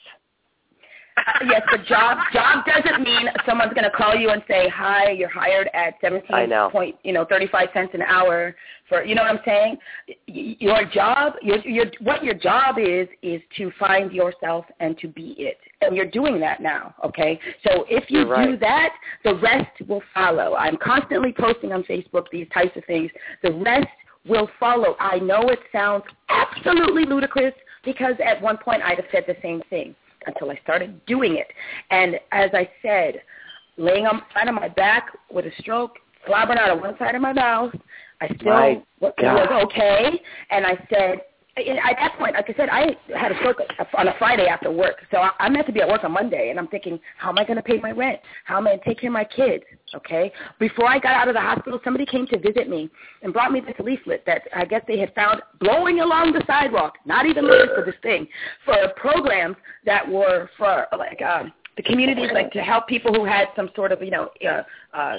Yes, but job job doesn't mean someone's going to call you and say, "Hi, you're hired at seventeen point, you know, thirty-five cents an hour for." You know what I'm saying? Your job, your your what your job is, is to find yourself and to be it, and you're doing that now. Okay, so if you You're do right. that, the rest will follow. I'm constantly posting on Facebook these types of things. The rest will follow. I know it sounds absolutely ludicrous because at one point I'd have said the same thing, until I started doing it. And as I said, laying on the side of my back with a stroke, slobbering out of one side of my mouth, I still My was, God. was okay. And I said, at that point, like I said, I had a stroke on a Friday after work. So I meant to be at work on Monday, and I'm thinking, how am I going to pay my rent? How am I going to take care of my kids? Okay? Before I got out of the hospital, somebody came to visit me and brought me this leaflet that I guess they had found blowing along the sidewalk, not even looking for this thing, for programs that were for, like, um, the communities, like to help people who had some sort of, you know, uh, uh,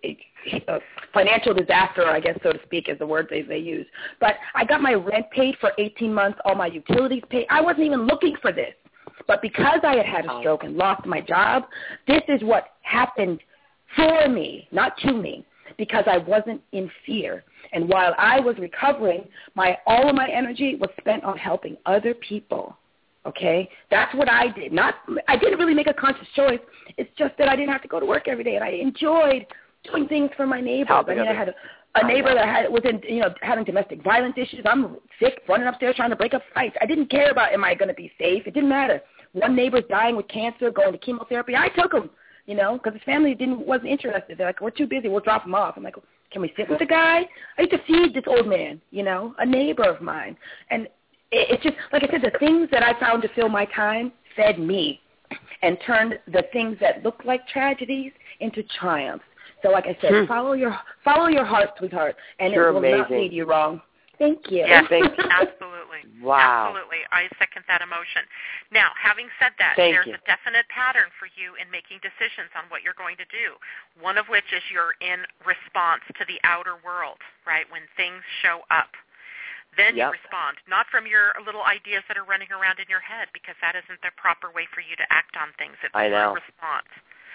a financial disaster, I guess, so to speak, is the word they, they use. But I got my rent paid for eighteen months, all my utilities paid. I wasn't even looking for this. But because I had had a stroke and lost my job, this is what happened for me, not to me, because I wasn't in fear. And while I was recovering, my all of my energy was spent on helping other people. Okay? That's what I did. Not, I didn't really make a conscious choice. It's just that I didn't have to go to work every day, and I enjoyed doing things for my neighbors. Helping I mean, I others. had a, a neighbor that had was in, you know, having domestic violence issues. I'm sick, running upstairs trying to break up fights. I didn't care about am I going to be safe. It didn't matter. One neighbor's dying with cancer, going to chemotherapy. I took him, you know, because his family didn't wasn't interested. They're like, we're too busy. We'll drop him off. I'm like, can we sit with the guy? I used to feed this old man, you know, a neighbor of mine. And it, it's just, like I said, the things that I found to fill my time fed me and turned the things that looked like tragedies into triumphs. So like I said, hmm. follow your follow your heart, sweetheart, and You're it will amazing. not lead you wrong. Thank you. Yes, Thank you. absolutely. Wow. Absolutely. I second that emotion. Now, having said that, Thank there's you. a definite pattern for you in making decisions on what you're going to do, one of which is you're in response to the outer world, right, when things show up. Then yep. you respond, not from your little ideas that are running around in your head, because that isn't the proper way for you to act on things. It's I know. a response.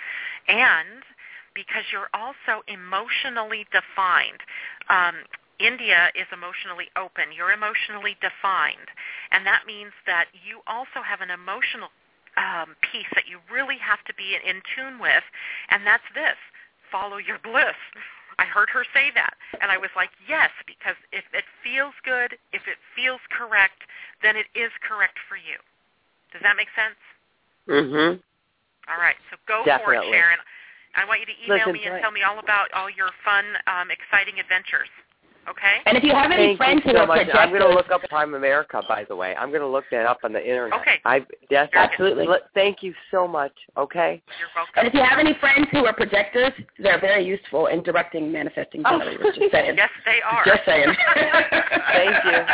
And because you're also emotionally defined. Um, India is emotionally open. You're emotionally defined. And that means that you also have an emotional um, piece that you really have to be in tune with, and that's this: follow your bliss. I heard her say that, and I was like, yes, because if it feels good, if it feels correct, then it is correct for you. Does that make sense? Mm-hmm. All right, so go Definitely. for it, Sharon. I want you to email Listen, me and right. tell me all about all your fun, um, exciting adventures. Okay? And if you have any Thank friends you who so are much. projectors, I'm going to look up Prime America, by the way. I'm going to look that up on the internet. Okay. I yes, absolutely. Thank you so much. Okay. You're welcome. And if you have any friends who are projectors, they're very useful in directing manifesting generators. Oh. Just saying. Yes, they are. Just saying. Thank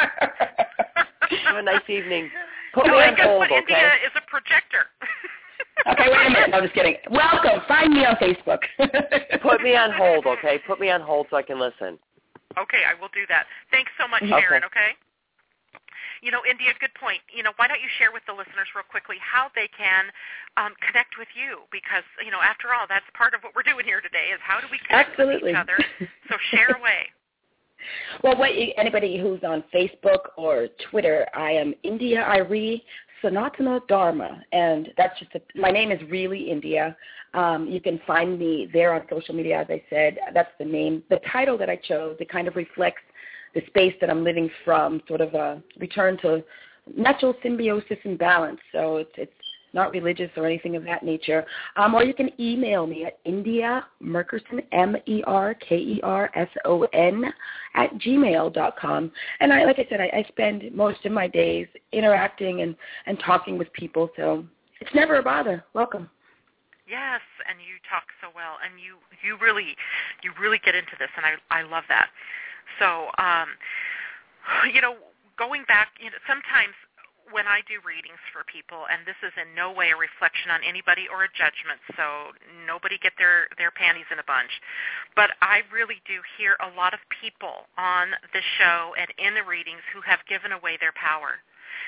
you. Have a nice evening. Put no, me I on guess hold, what okay? India is a projector. Okay, wait a minute. No, just kidding. Welcome. Find me on Facebook. Put me on hold, okay? Put me on hold so I can listen. Okay, I will do that. Thanks so much, Okay. Sharon, okay? You know, India, good point. You know, why don't you share with the listeners real quickly how they can um, connect with you? Because, you know, after all, that's part of what we're doing here today is how do we connect Absolutely. with each other? So share away. Well, what, anybody who's on Facebook or Twitter, I am India Irie. Sanatana Dharma, and that's just a, my name is really India. Um, you can find me there on social media, as I said. That's the name. The title that I chose, it kind of reflects the space that I'm living from, sort of a return to natural symbiosis and balance. So it's it's not religious or anything of that nature. Um, or you can email me at India Merkerson, M E R K E R S O N, at gmail dot com. And I, like I said, I, I spend most of my days interacting and, and talking with people, so it's never a bother. Welcome. Yes, and you talk so well, and you, you really you really get into this, and I I love that. So, um, you know, going back, you know, sometimes when I do readings for people, and this is in no way a reflection on anybody or a judgment, so nobody get their, their panties in a bunch, but I really do hear a lot of people on the show and in the readings who have given away their power.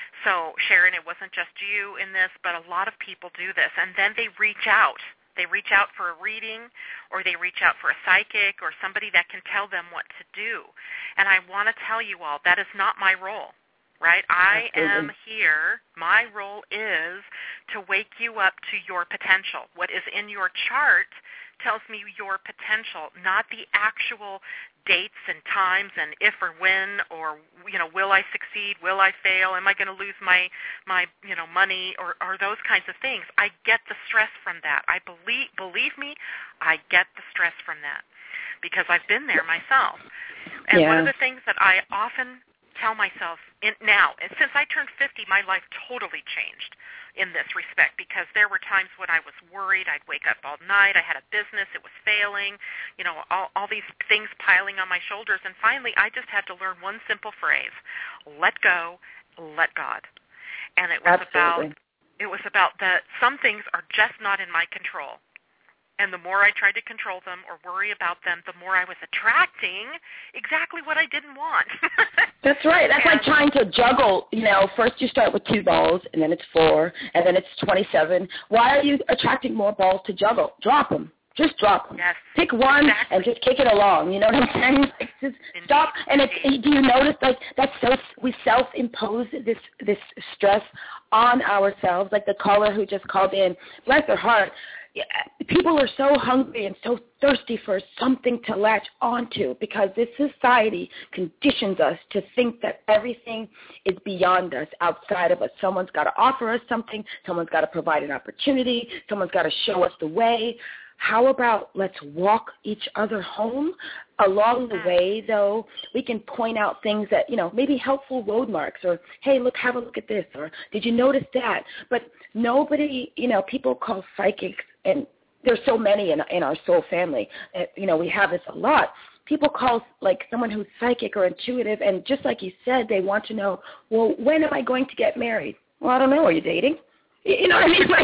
So, Sharon, it wasn't just you in this, but a lot of people do this, and then they reach out. They reach out for a reading, or they reach out for a psychic or somebody that can tell them what to do. And I want to tell you all, that is not my role. Right? I Absolutely. am here. My role is to wake you up to your potential. What is in your chart tells me your potential, not the actual dates and times and if or when, or, you know, will I succeed? Will I fail? Am I going to lose my, my you know, money, or, or those kinds of things. I get the stress from that. I believe, believe me, I get the stress from that because I've been there myself. And yeah. one of the things that I often tell myself in, now, since I turned fifty, my life totally changed in this respect, because there were times when I was worried. I'd wake up all night. I had a business. It was failing, you know, all, all these things piling on my shoulders. And finally, I just had to learn one simple phrase: let go, let God. And it was Absolutely. about it was about that some things are just not in my control. And the more I tried to control them or worry about them, the more I was attracting exactly what I didn't want. That's right. That's and, like trying to juggle. You know, first you start with two balls, and then it's four, and then it's twenty-seven. Why are you attracting more balls to juggle? Drop them. Just drop them. Yes, Pick one exactly. and just kick it along. You know what I'm saying? Like, just Indeed. stop. And it's, do you notice like that's so we self-impose this this stress on ourselves? Like the caller who just called in, bless their heart. People are so hungry and so thirsty for something to latch onto, because this society conditions us to think that everything is beyond us, outside of us. Someone's got to offer us something. Someone's got to provide an opportunity. Someone's got to show us the way. How about let's walk each other home? Along the way, though, we can point out things that, you know, maybe helpful road marks, or, hey, look, have a look at this, or did you notice that? But nobody, you know, people call psychics, and there's so many in, in our soul family. Uh, you know, we have this a lot. People call, like, someone who's psychic or intuitive, and just like you said, they want to know, well, when am I going to get married? Well, I don't know. Are you dating? You know what I mean? Like,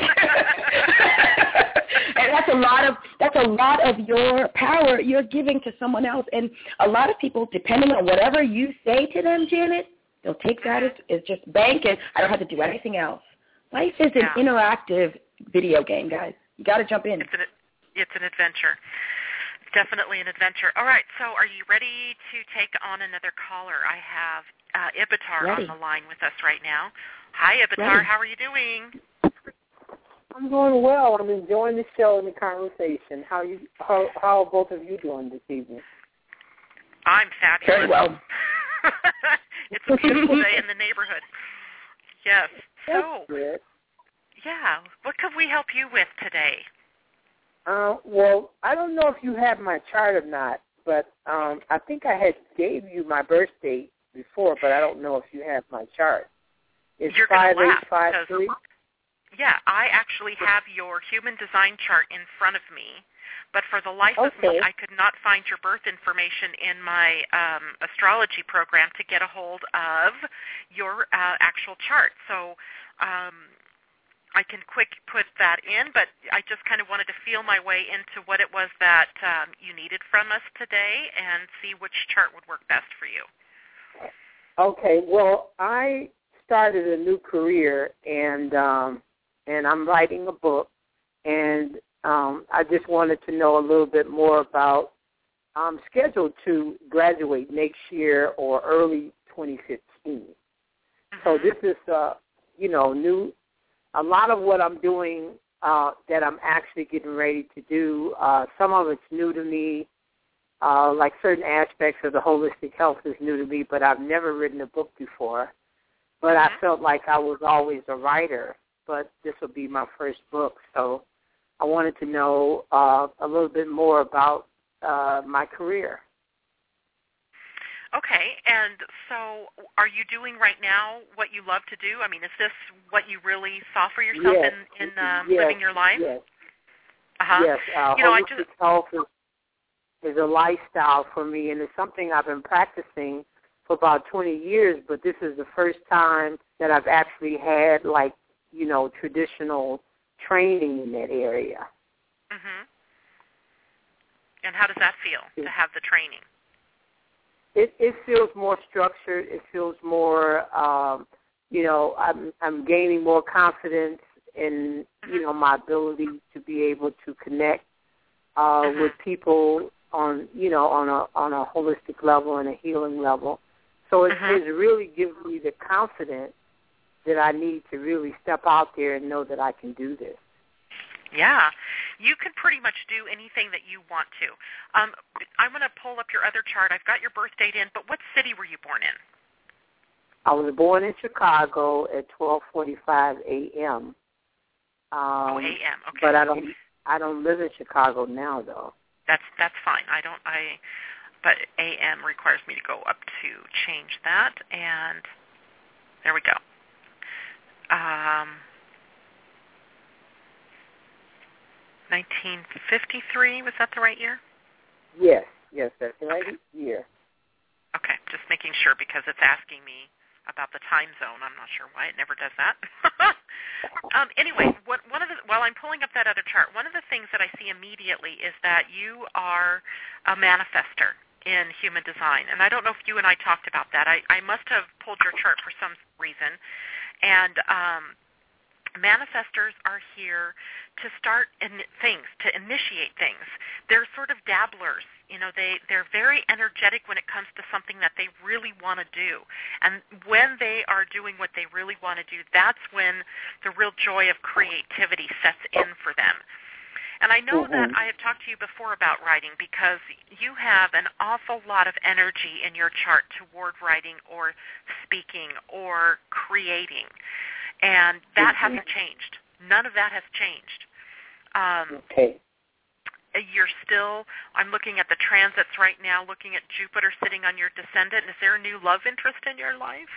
and that's a lot of that's a lot of your power you're giving to someone else. And a lot of people, depending on whatever you say to them, Janet, they'll take that as, as just bank, and I don't have to do anything else. Life is an yeah. interactive video game, guys. You got to jump in. It's an, it's an adventure. Definitely an adventure. All right, so are you ready to take on another caller? I have uh, Ibitar Ready. on the line with us right now. Hi, Ibitar. Ready. How are you doing? I'm doing well. I'm enjoying the show and the conversation. How you? How, how are both of you doing this evening? I'm fabulous. Very well. It's a beautiful day in the neighborhood. Yes. That's So, good. yeah, what could we help you with today? Uh, well, I don't know if you have my chart or not, but um, I think I had gave you my birth date before, but I don't know if you have my chart. It's You're five gonna eight laugh five because- three. Yeah, I actually have your human design chart in front of me, but for the life of me, Okay. I could not find your birth information in my um, astrology program to get a hold of your uh, actual chart. So um, I can quick put that in, but I just kind of wanted to feel my way into what it was that um, you needed from us today and see which chart would work best for you. Okay. Well, I started a new career, and um, and I'm writing a book, and um, I just wanted to know a little bit more about. I'm scheduled to graduate next year or early twenty fifteen. Mm-hmm. So this is uh, you know, new. A lot of what I'm doing uh, that I'm actually getting ready to do, uh, some of it's new to me. Uh, like certain aspects of the holistic health is new to me, but I've never written a book before. But I felt like I was always a writer, but this will be my first book. So I wanted to know uh, a little bit more about uh, my career. Okay, and so are you doing right now what you love to do? I mean, is this what you really saw for yourself yes. in, in um, yes. living your life? Yes. Uh-huh. Yes. Uh, you know, holistic I just, health is, is a lifestyle for me, and it's something I've been practicing for about twenty years, but this is the first time that I've actually had, like, you know, traditional training in that area. Mhm. And how does that feel, to have the training? It, it feels more structured. It feels more, um, you know, I'm, I'm gaining more confidence in, you know, my ability to be able to connect uh, mm-hmm. with people on, you know, on a on a holistic level and a healing level. So it, mm-hmm. it's really given me the confidence that I need to really step out there and know that I can do this. Yeah, you can pretty much do anything that you want to. Um, I'm going to pull up your other chart. I've got your birth date in, but what city were you born in? I was born in Chicago at twelve forty-five a.m. Um, oh, a m. Okay. But I don't. I don't live in Chicago now, though. That's that's fine. I don't. I. But a m requires me to go up to change that, and there we go. Um. nineteen fifty-three, was that the right year? Yes, yes, that's the right okay. year. Okay, just making sure because it's asking me about the time zone. I'm not sure why it never does that. um, anyway, what, one of the, while I'm pulling up that other chart, one of the things that I see immediately is that you are a manifester in human design. And I don't know if you and I talked about that. I, I must have pulled your chart for some reason. And um, manifestors are here to start in things, to initiate things. They're sort of dabblers. You know, they, they're very energetic when it comes to something that they really want to do. And when they are doing what they really want to do, that's when the real joy of creativity sets in for them. And I know mm-hmm. that I have talked to you before about writing because you have an awful lot of energy in your chart toward writing or speaking or creating. And that mm-hmm. hasn't changed. None of that has changed. Um, okay. You're still, I'm looking at the transits right now, looking at Jupiter sitting on your descendant. Is there a new love interest in your life?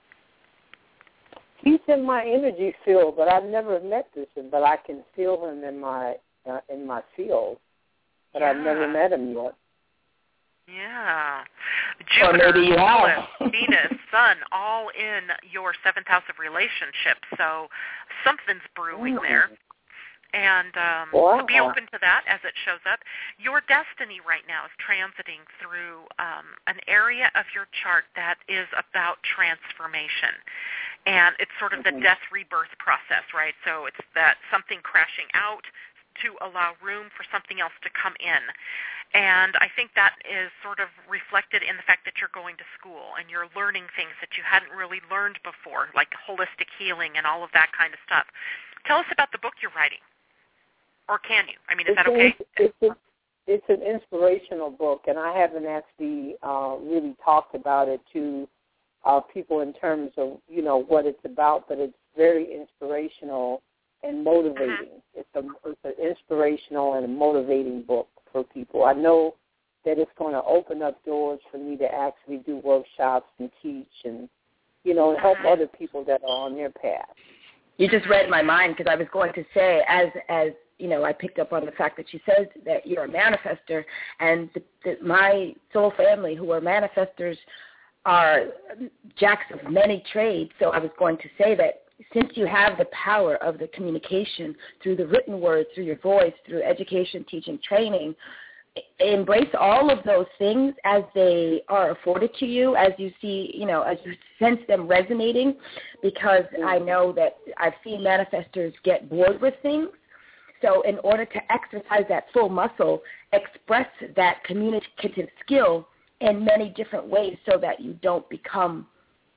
He's in my energy field, but I've never met this one, but I can feel him in my uh, in my field, but yeah. I've never met him yet. Yeah. Jupiter, Venus, Sun, all in your seventh house of relationships, so something's brewing mm-hmm. there. And um, wow. so be open to that as it shows up. Your destiny right now is transiting through um, an area of your chart that is about transformation. And it's sort of mm-hmm. the death rebirth process, right? So it's that something crashing out to allow room for something else to come in. And I think that is sort of reflected in the fact that you're going to school and you're learning things that you hadn't really learned before, like holistic healing and all of that kind of stuff. Tell us about the book you're writing. Or can you? I mean, is it's that okay? An, it's, a, it's an inspirational book, and I haven't actually uh, really talked about it to uh, people in terms of, you know, what it's about, but it's very inspirational and motivating. Mm-hmm. It's, a, it's an inspirational and a motivating book for people. I know that it's going to open up doors for me to actually do workshops and teach and, you know, help mm-hmm. other people that are on their path. You just read my mind because I was going to say, as as you know, I picked up on the fact that you said that you're a manifester, and the, the, my soul family who are manifestors are jacks of many trades. So I was going to say that since you have the power of the communication through the written word, through your voice, through education, teaching, training, embrace all of those things as they are afforded to you, as you see, you know, as you sense them resonating, because I know that I've seen manifestors get bored with things. So in order to exercise that full muscle, express that communicative skill in many different ways so that you don't become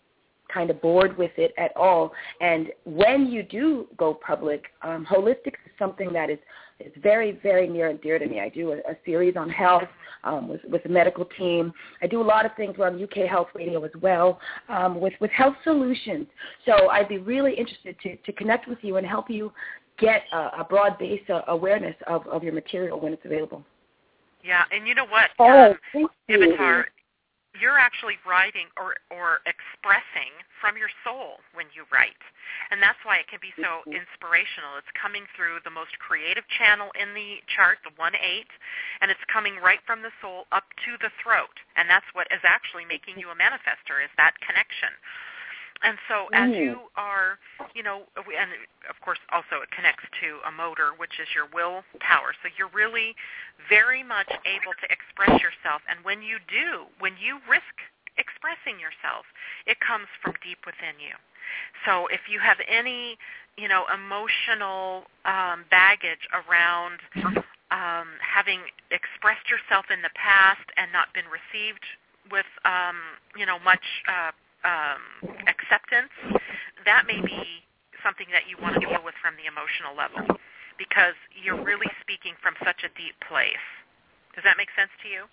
kind of bored with it at all. And when you do go public, um, holistics is something that is, is very, very near and dear to me. I do a, a series on health um, with, with the medical team. I do a lot of things. We're on U K Health Radio as well um, with, with health solutions. So I'd be really interested to, to connect with you and help you get a, a broad-based uh, awareness of, of your material when it's available. Yeah, and you know what, Oh, um, thank you. Dimitar, you're actually writing or, or expressing from your soul when you write. And that's why it can be so inspirational. It's coming through the most creative channel in the chart, the one eight, and it's coming right from the soul up to the throat. And that's what is actually making you a manifestor, is that connection. And so as Mm. you are, you know, and of course also it connects to a motor, which is your will power. So you're really very much able to express yourself. And when you do, when you risk expressing yourself, it comes from deep within you. So if you have any, you know, emotional um, baggage around um, having expressed yourself in the past and not been received with, um, you know, much uh, um, acceptance, that may be something that you want to deal with from the emotional level, because you're really speaking from such a deep place. Does that make sense to you?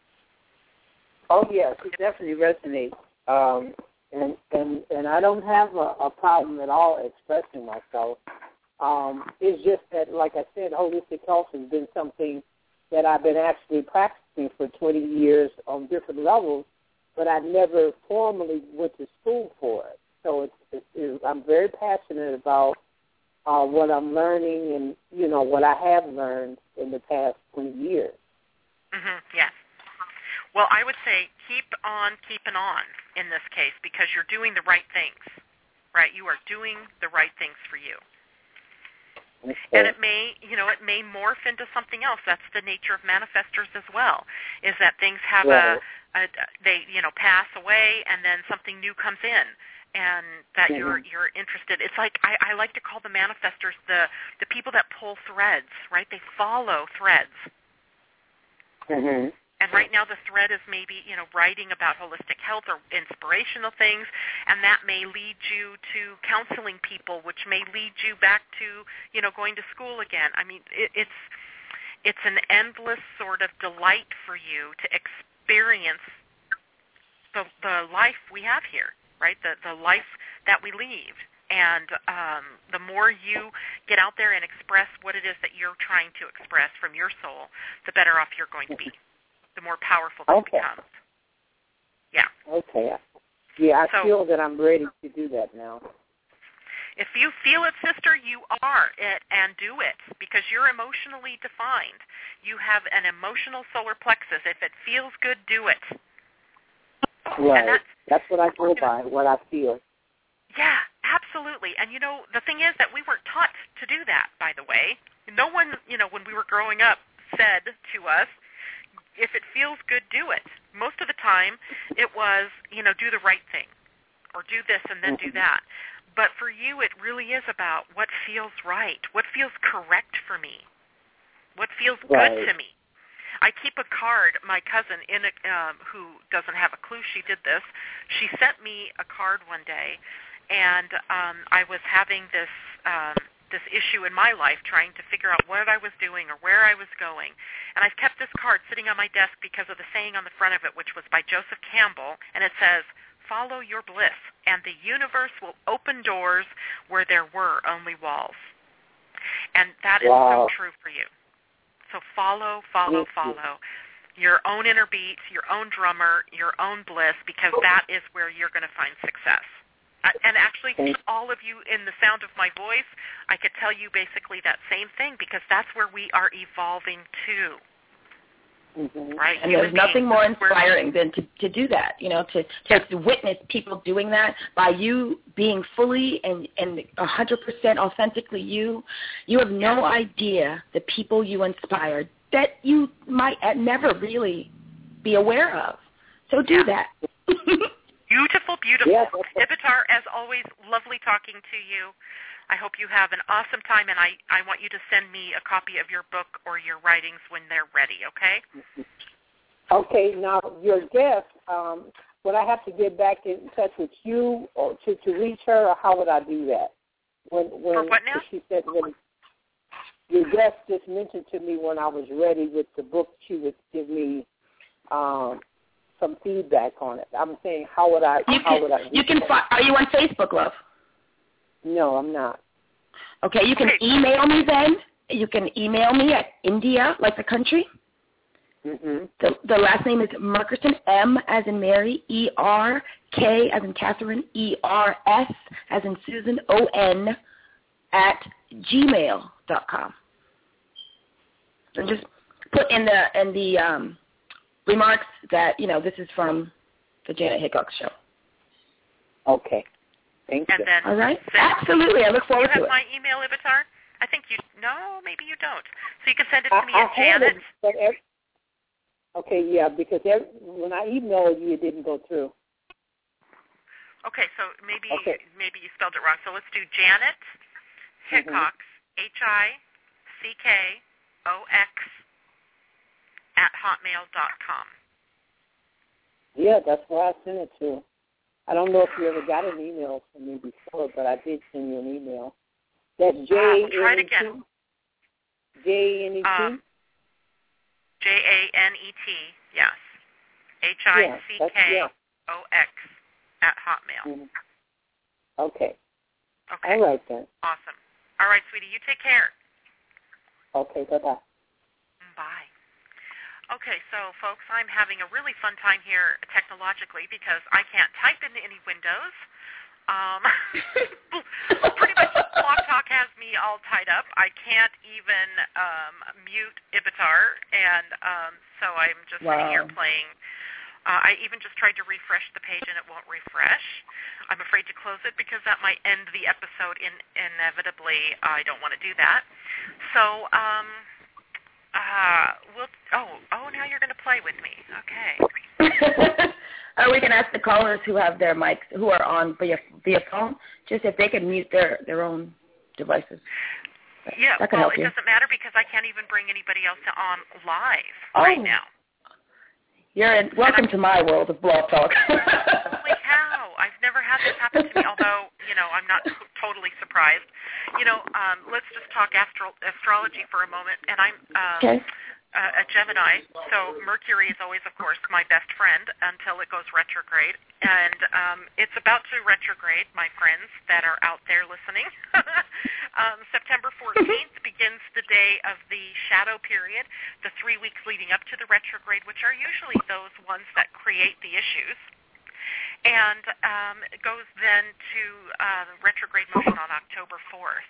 Oh, yes, it definitely resonates. Um, and, and, and I don't have a, a problem at all expressing myself. Um, it's just that, like I said, holistic health has been something that I've been actually practicing for twenty years on different levels, but I never formally went to school for it. So it's, it's, it's, I'm very passionate about uh, what I'm learning and, you know, what I have learned in the past twenty years. Mm-hmm. Yes. Well, I would say keep on keeping on in this case, because you're doing the right things, right? You are doing the right things for you. Okay. And it may, you know, it may morph into something else. That's the nature of manifestors as well, is that things have Right. a, a, they, you know, pass away and then something new comes in, and that Mm-hmm. you're you're interested. It's like, I, I like to call the manifestors the, the people that pull threads, right? They follow threads. Mm-hmm. And right now the thread is maybe, you know, writing about holistic health or inspirational things, and that may lead you to counseling people, which may lead you back to, you know, going to school again. I mean, it, it's it's an endless sort of delight for you to experience the the life we have here, right? The the life that we lead. And um, the more you get out there and express what it is that you're trying to express from your soul, the better off you're going to be. The more powerful this Okay. becomes. Yeah. Okay. Yeah, I So- feel that I'm ready to do that now. If you feel it, sister, you are it, and do it, because you're emotionally defined. You have an emotional solar plexus. If it feels good, do it. Right. that's- That's what I go by, what I feel. Yeah, absolutely. And, you know, the thing is that we weren't taught to do that, by the way. No one, you know, when we were growing up said to us, if it feels good, do it. Most of the time it was, you know, do the right thing or do this and then do that. But for you, it really is about what feels right, what feels correct for me, what feels Right. good to me. I keep a card. My cousin, in a, um, who doesn't have a clue she did this, she sent me a card one day, and um, I was having this um, this issue in my life, trying to figure out what I was doing or where I was going. And I've kept this card sitting on my desk because of the saying on the front of it, which was by Joseph Campbell, and it says, "Follow your bliss, and the universe will open doors where there were only walls." And that is Wow. so true for you. So follow, follow, follow your own inner beat, your own drummer, your own bliss, because that is where you're going to find success. And actually, all of you in the sound of my voice, I could tell you basically that same thing, because that's where we are evolving to. Mm-hmm. Right? And Human there's nothing beings, more this is where- inspiring than to, to do that, you know, to, to witness people doing that by you being fully and, and one hundred percent authentically you. You have no idea the people you inspired that you might never really be aware of. So do Yeah. that. Beautiful, beautiful. Yeah, that's- Dimitar, as always, lovely talking to you. I hope you have an awesome time, and I, I want you to send me a copy of your book or your writings when they're ready, okay? Okay, now your guest, um, would I have to get back in touch with you or to, to reach her, or how would I do that? When when For what now? She said when your guest just mentioned to me when I was ready with the book, she would give me um, some feedback on it. I'm saying, how would I? You how can, would I? You can. Fi- are you on Facebook, love? No, I'm not. Okay, you can Okay. email me then. You can email me at India, like the country. Mm-hmm. The, the last name is Merkerson, M as in Mary, E R K as in Catherine, E R S as in Susan, O N at gmail dot com. And just put in the in the um, remarks that, you know, this is from the Janet Hickox Show. Okay. Thank And you. then All right? send- Absolutely. I look you forward have to it. my email, Ibitar? I think you, no, maybe you don't. So you can send it to I, me I at had Janet. it, but every, okay, yeah, because every, when I emailed you, it didn't go through. Okay, so maybe Okay. maybe you spelled it wrong. So let's do Janet Hickox, H I C K O X, at hotmail dot com. Yeah, that's where I sent it to. I don't know if you ever got an email from me before, but I did send you an email. That's J Uh, A we'll try N it E T? again. J A N E T? Um, J A N E T, yes. H I C K O X at Hotmail. Mm-hmm. Okay. Okay. All right, then. Awesome. All right, sweetie, you take care. Okay, bye-bye. Bye. Okay, so, folks, I'm having a really fun time here technologically because I can't type into any windows. Um, pretty much Blog Talk has me all tied up. I can't even um, mute Ibitar, and um, so I'm just Wow. sitting here playing. Uh, I even just tried to refresh the page, and it won't refresh. I'm afraid to close it because that might end the episode in, inevitably. I don't want to do that. So, um, uh, we'll, oh, oh, now you're going to play with me. Okay. Or we can ask the callers who have their mics, who are on via, via phone, just if they can mute their, their own devices. Yeah, that can well, help it you. doesn't matter because I can't even bring anybody else on live Oh. right now. You're in, welcome to my world of Blog Talk. Holy cow! I've never had this happen to me, although, you know, I'm not t- totally surprised. You know, um, let's just talk astro- astrology for a moment. And I'm um, Okay. uh, a Gemini, so Mercury is always, of course, my best friend until it goes retrograde. And um, it's about to retrograde, my friends that are out there listening. um, September fourteenth begins the day of the shadow period, the three weeks leading up to the retrograde, which are usually those ones that create the issues. And um, it goes then to uh, retrograde motion on October fourth.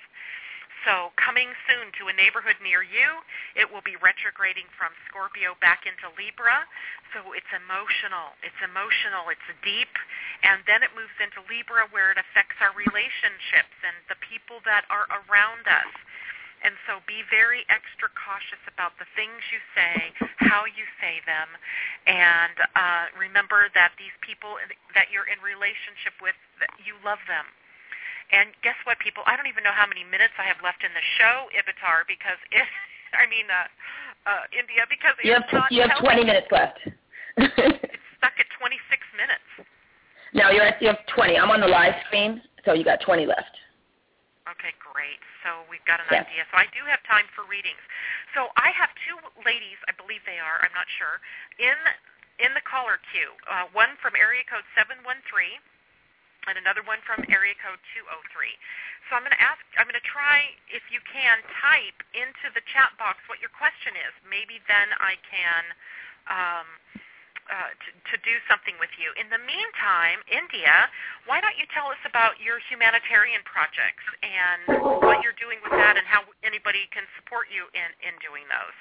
So coming soon to a neighborhood near you, it will be retrograding from Scorpio back into Libra. So it's emotional. It's emotional. It's deep. And then it moves into Libra where it affects our relationships and the people that are around us. And so be very extra cautious about the things you say, how you say them, and uh, remember that these people that you're in relationship with, that you love them. And guess what, people? I don't even know how many minutes I have left in the show, Ibitar, because it, I mean, uh, uh, India, because You it's have, not you have twenty minutes left. It's stuck at twenty-six minutes. No, you're at, you have twenty. I'm on the live screen, so you got twenty left. Okay, great. So we've got an Yes. idea. So I do have time for readings. So I have two ladies, I believe they are, I'm not sure, in in the caller queue. Uh, one from area code seven one three and another one from area code two oh three. So I'm going to ask, I'm going to try, if you can, type into the chat box what your question is. Maybe then I can um, uh, to, to do something with you. In the meantime, India, why don't you tell us about your humanitarian projects and what you're doing with that and how anybody can support you in, in doing those?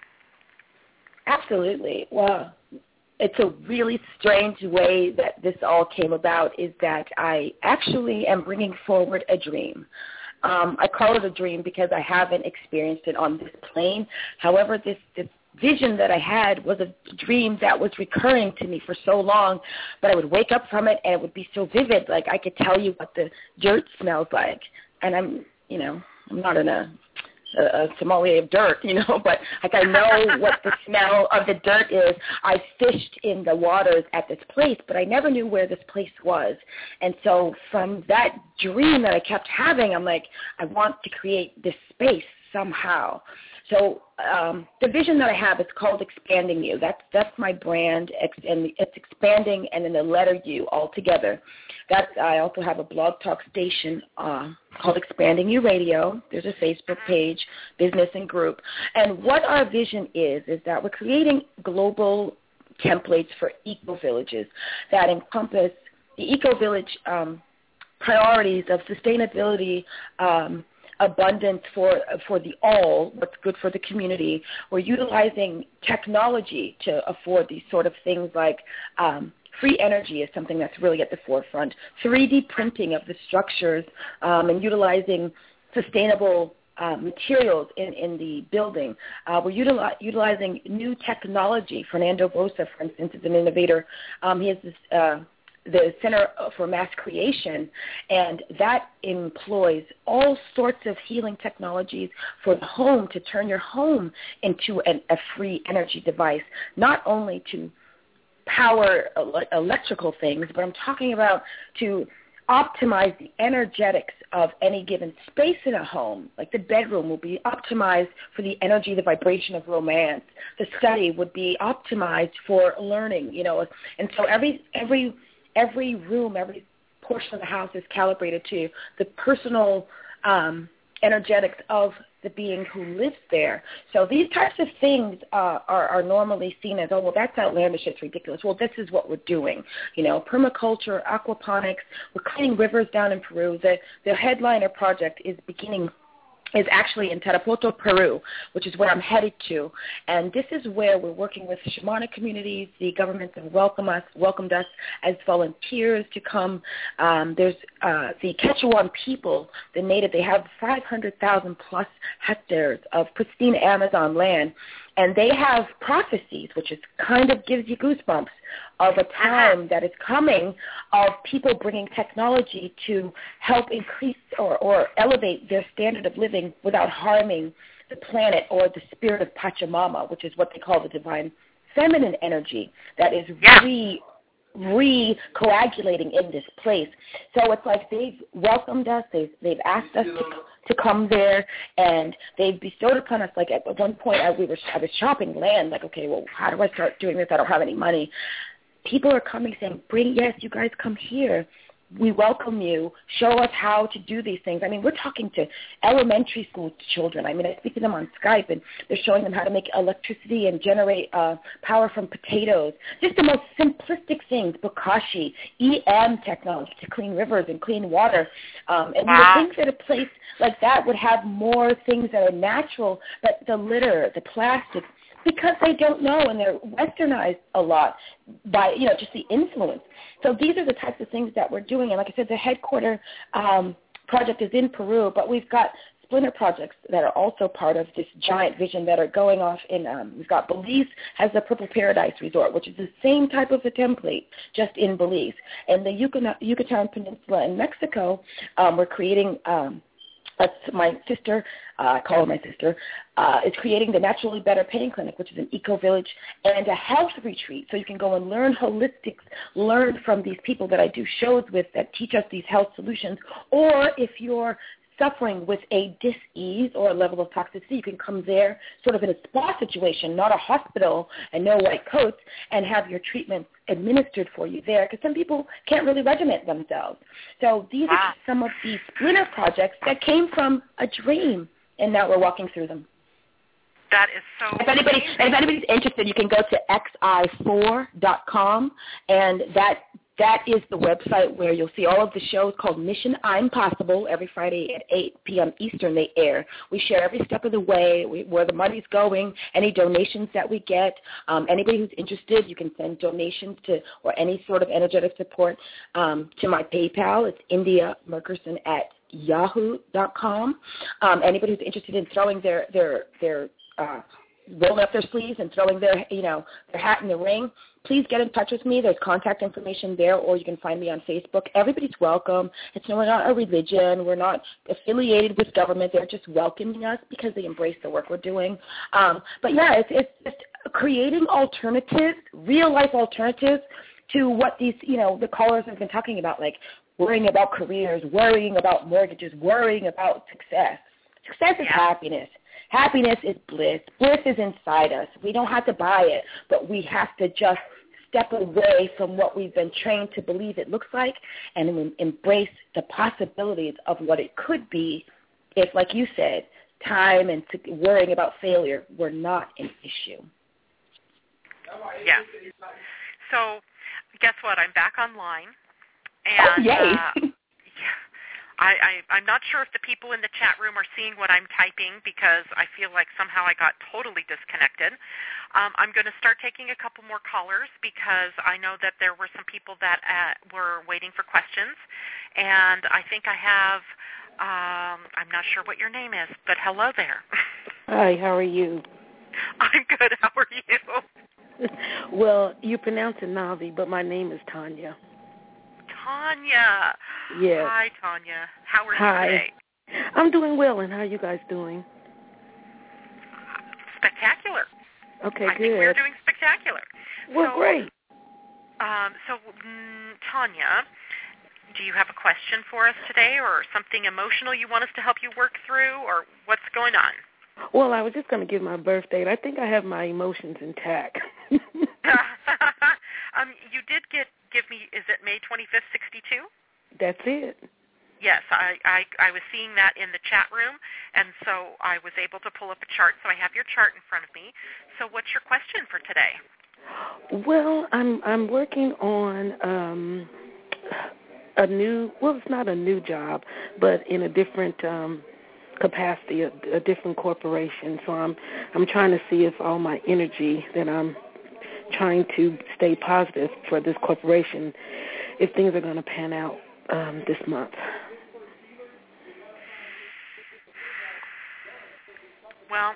Absolutely. Well, it's a really strange way that this all came about is that I actually am bringing forward a dream. Um, I call it a dream because I haven't experienced it on this plane. However, this, this vision that I had was a dream that was recurring to me for so long, but I would wake up from it and it would be so vivid, like I could tell you what the dirt smells like. And I'm, you know, I'm not in a a, a sommelier of dirt, you know, but like I know what the smell of the dirt is. I fished in the waters at this place, but I never knew where this place was. And so from that dream that I kept having, I'm like, I want to create this space somehow. So um, the vision that I have is called Expanding You. That's that's my brand, and it's expanding and then the letter U all together. That's, I also have a blog talk station uh, called Expanding You Radio. There's a Facebook page, business and group. And what our vision is, is that we're creating global templates for eco-villages that encompass the eco-village um, priorities of sustainability, um, abundance for for the all, what's good for the community. We're utilizing technology to afford these sort of things like um, free energy is something that's really at the forefront, three D printing of the structures, um, and utilizing sustainable uh, materials in, in the building. Uh, we're utili- utilizing new technology. Fernando Bosa, for instance, is an innovator. Um, he has this uh, the Center for Mass Creation, and that employs all sorts of healing technologies for the home to turn your home into an, a free energy device, not only to power ele- electrical things, but I'm talking about to optimize the energetics of any given space in a home. Like the bedroom will be optimized for the energy, the vibration of romance. The study would be optimized for learning, you know, and so every every Every room, every portion of the house is calibrated to the personal um, energetics of the being who lives there. So these types of things uh, are, are normally seen as, oh, well, that's outlandish, it's ridiculous. Well, this is what we're doing. You know, permaculture, aquaponics, we're cleaning rivers down in Peru. The, the headliner project is beginning is actually in Tarapoto, Peru, which is where I'm headed to. And this is where we're working with shamanic communities. The governments have welcomed us, welcomed us as volunteers to come. Um, there's uh, the Quechuan people, the native, they have five hundred thousand plus hectares of pristine Amazon land. And they have prophecies, which is kind of gives you goosebumps, of a time that is coming of people bringing technology to help increase or, or elevate their standard of living without harming the planet or the spirit of Pachamama, which is what they call the divine feminine energy that is yeah. re re-coagulating in this place. So it's like they've welcomed us, they've, they've asked us to to come there, and they've bestowed upon us, like at one point I, we were, I was shopping land, like, okay, well, how do I start doing this? I don't have any money. People are coming saying, bring, yes, you guys come here. We welcome you. Show us how to do these things. I mean, we're talking to elementary school children. I mean, I speak to them on Skype, and they're showing them how to make electricity and generate uh, power from potatoes. Just the most simplistic things, bokashi, E M technology to clean rivers and clean water. Um, and wow. you would think that a place like that would have more things that are natural, but the litter, the plastic, because they don't know, and they're westernized a lot by, you know, just the influence. So these are the types of things that we're doing. And like I said, the headquarter um, project is in Peru, but we've got splinter projects that are also part of this giant vision that are going off in, um, we've got Belize has the Purple Paradise Resort, which is the same type of a template, just in Belize. And the Yucatan, Yucatan Peninsula in Mexico, um, we're creating um, That's my sister, uh, I call her my sister, uh, is creating the Naturally Better Pain Clinic, which is an eco-village and a health retreat. So you can go and learn holistics, learn from these people that I do shows with that teach us these health solutions. Or if you're suffering with a dis-ease or a level of toxicity, you can come there sort of in a spa situation, not a hospital and no white coats, and have your treatments administered for you there, because some people can't really regiment themselves. So these wow. are some of the splinter projects that came from a dream, and now we're walking through them. That is so If anybody, if anybody's interested, you can go to x i four dot com, and that that is the website where you'll see all of the shows called Mission I'm Possible. Every Friday at eight p.m. Eastern they air. We share every step of the way, we, where the money's going, any donations that we get. Um, anybody who's interested, you can send donations to, or any sort of energetic support um, to my PayPal. It's India Merkerson at yahoo dot com. Um, anybody who's interested in throwing their, their, their uh, rolling up their sleeves and throwing their, you know, their hat in the ring, please get in touch with me. There's contact information there, or you can find me on Facebook. Everybody's welcome. It's no, we're not a religion. We're not affiliated with government. They're just welcoming us because they embrace the work we're doing. Um, but, yeah, it's, it's just creating alternatives, real-life alternatives to what these, you know, the callers have been talking about, like worrying about careers, worrying about mortgages, worrying about success. Success is yeah. happiness. Happiness is bliss. Bliss is inside us. We don't have to buy it, but we have to just step away from what we've been trained to believe it looks like and embrace the possibilities of what it could be if, like you said, time and worrying about failure were not an issue. Yeah. So guess what? I'm back online. And, oh, yay. Uh, yeah. I, I, I'm not sure if the people in the chat room are seeing what I'm typing because I feel like somehow I got totally disconnected. Um, I'm going to start taking a couple more callers because I know that there were some people that uh, were waiting for questions. And I think I have, um, I'm not sure what your name is, but hello there. Hi, how are you? I'm good. How are you? Well, you pronounce it Navi, but my name is Tanya. Tanya. Yes. Hi, Tanya. How are Hi. you today? I'm doing well, and how are you guys doing? Spectacular. Okay, I good. think we're doing spectacular. Well, so, great. Um, so, mm, Tanya, do you have a question for us today or something emotional you want us to help you work through, or what's going on? Well, I was just going to give my birth date. I think I have my emotions intact. um, you did get give me, is it May twenty-fifth, sixty-two? That's it. Yes, I, I, I was seeing that in the chat room, and so I was able to pull up a chart, so I have your chart in front of me. So what's your question for today? Well, I'm I'm working on um, a new, well, it's not a new job, but in a different um, capacity, a, a different corporation. So I'm I'm trying to see if all my energy that I'm trying to stay positive for this corporation, if things are going to pan out um, this month. Well,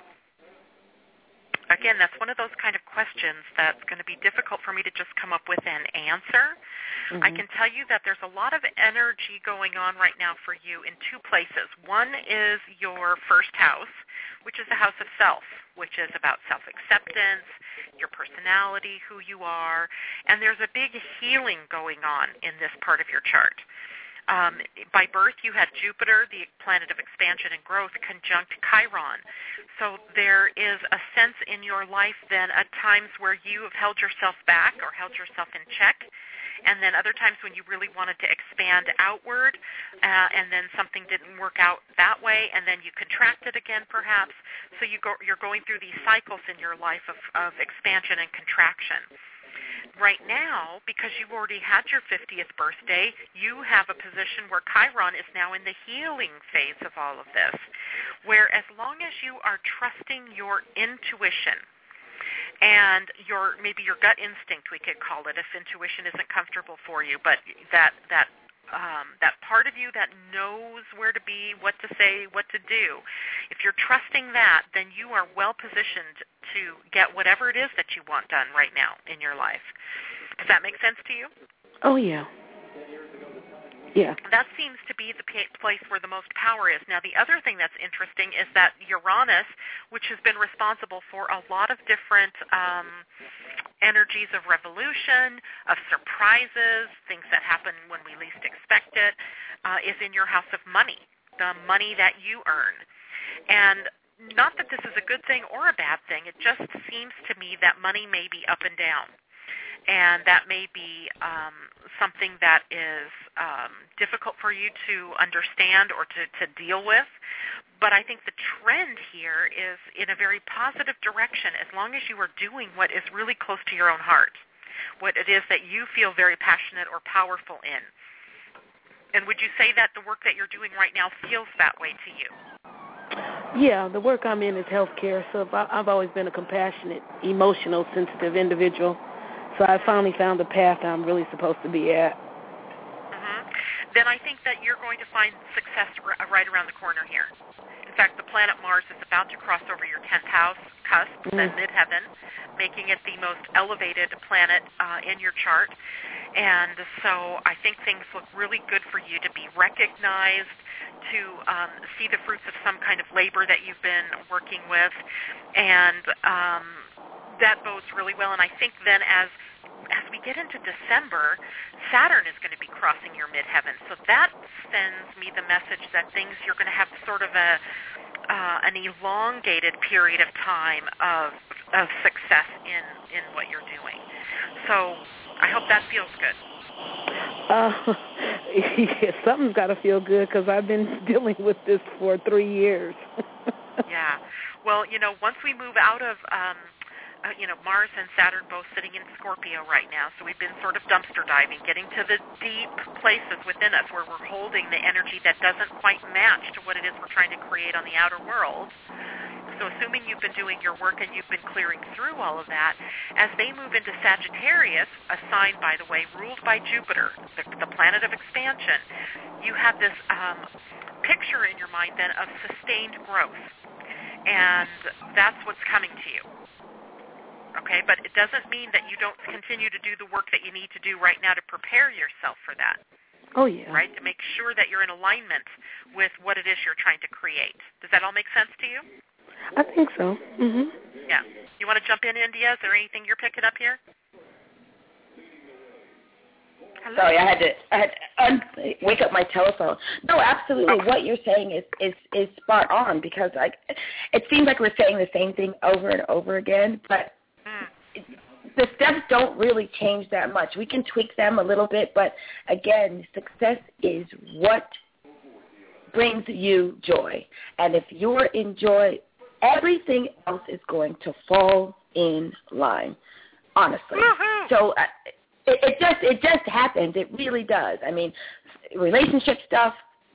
again, that's one of those kind of questions that's going to be difficult for me to just come up with an answer. Mm-hmm. I can tell you that there's a lot of energy going on right now for you in two places. One is your first house, which is the house of self, which is about self-acceptance, your personality, who you are, and there's a big healing going on in this part of your chart. Um, by birth, you had Jupiter, the planet of expansion and growth, conjunct Chiron. So there is a sense in your life then at times where you have held yourself back or held yourself in check, and then other times when you really wanted to expand outward, uh, and then something didn't work out that way, and then you contracted again perhaps. So you go, you're going through these cycles in your life of, of expansion and contraction. Right now, because you've already had your fiftieth birthday, you have a position where Chiron is now in the healing phase of all of this, where as long as you are trusting your intuition and your maybe your gut instinct, we could call it, if intuition isn't comfortable for you, but that that um, that part of you that knows where to be, what to say, what to do, if you're trusting that, then you are well positioned to get whatever it is that you want done right now in your life. Does that make sense to you? Oh, yeah. Yeah. That seems to be the place where the most power is. Now, the other thing that's interesting is that Uranus, which has been responsible for a lot of different um, energies of revolution, of surprises, things that happen when we least expect it, uh, is in your house of money, the money that you earn. And not that this is a good thing or a bad thing. It just seems to me that money may be up and down. And that may be um, something that is um, difficult for you to understand or to, to deal with. But I think the trend here is in a very positive direction as long as you are doing what is really close to your own heart, what it is that you feel very passionate or powerful in. And would you say that the work that you're doing right now feels that way to you? Yeah, the work I'm in is healthcare, so I've always been a compassionate, emotional, sensitive individual. So I finally found the path I'm really supposed to be at. Mm-hmm. Then I think that you're going to find success right around the corner here. In fact, the planet Mars is about to cross over your tenth house cusp, Mm. the midheaven, making it the most elevated planet uh, in your chart. And so I think things look really good for you to be recognized, to um, see the fruits of some kind of labor that you've been working with, and um, that bodes really well. And I think then as as we get into December, Saturn is going to be crossing your midheaven, so that sends me the message that things, you're going to have sort of a uh, an elongated period of time of of success in, in what you're doing. So I hope that feels good. Uh, yeah, something's got to feel good because I've been dealing with this for three years. Yeah. Well, you know, once we move out of, um, uh, you know, Mars and Saturn both sitting in Scorpio right now, so we've been sort of dumpster diving, getting to the deep places within us where we're holding the energy that doesn't quite match to what it is we're trying to create on the outer world. So assuming you've been doing your work and you've been clearing through all of that, as they move into Sagittarius, a sign, by the way, ruled by Jupiter, the, the planet of expansion, you have this um, picture in your mind then of sustained growth. And that's what's coming to you. Okay, but it doesn't mean that you don't continue to do the work that you need to do right now to prepare yourself for that. Oh, yeah. Right, to make sure that you're in alignment with what it is you're trying to create. Does that all make sense to you? I think so. Mhm. Yeah. You want to jump in, India? Is there anything you're picking up here? Hello? Sorry, I had to, I had to un- wake up my telephone. No, absolutely. Oh. What you're saying is, is, is spot on, because like it seems like we're saying the same thing over and over again, but Mm. it, the steps don't really change that much. We can tweak them a little bit, but again, success is what brings you joy. And if you're in joy, everything else is going to fall in line, honestly. Woo-hoo. So uh, it, it just it just happens. It really does. I mean, relationship stuff,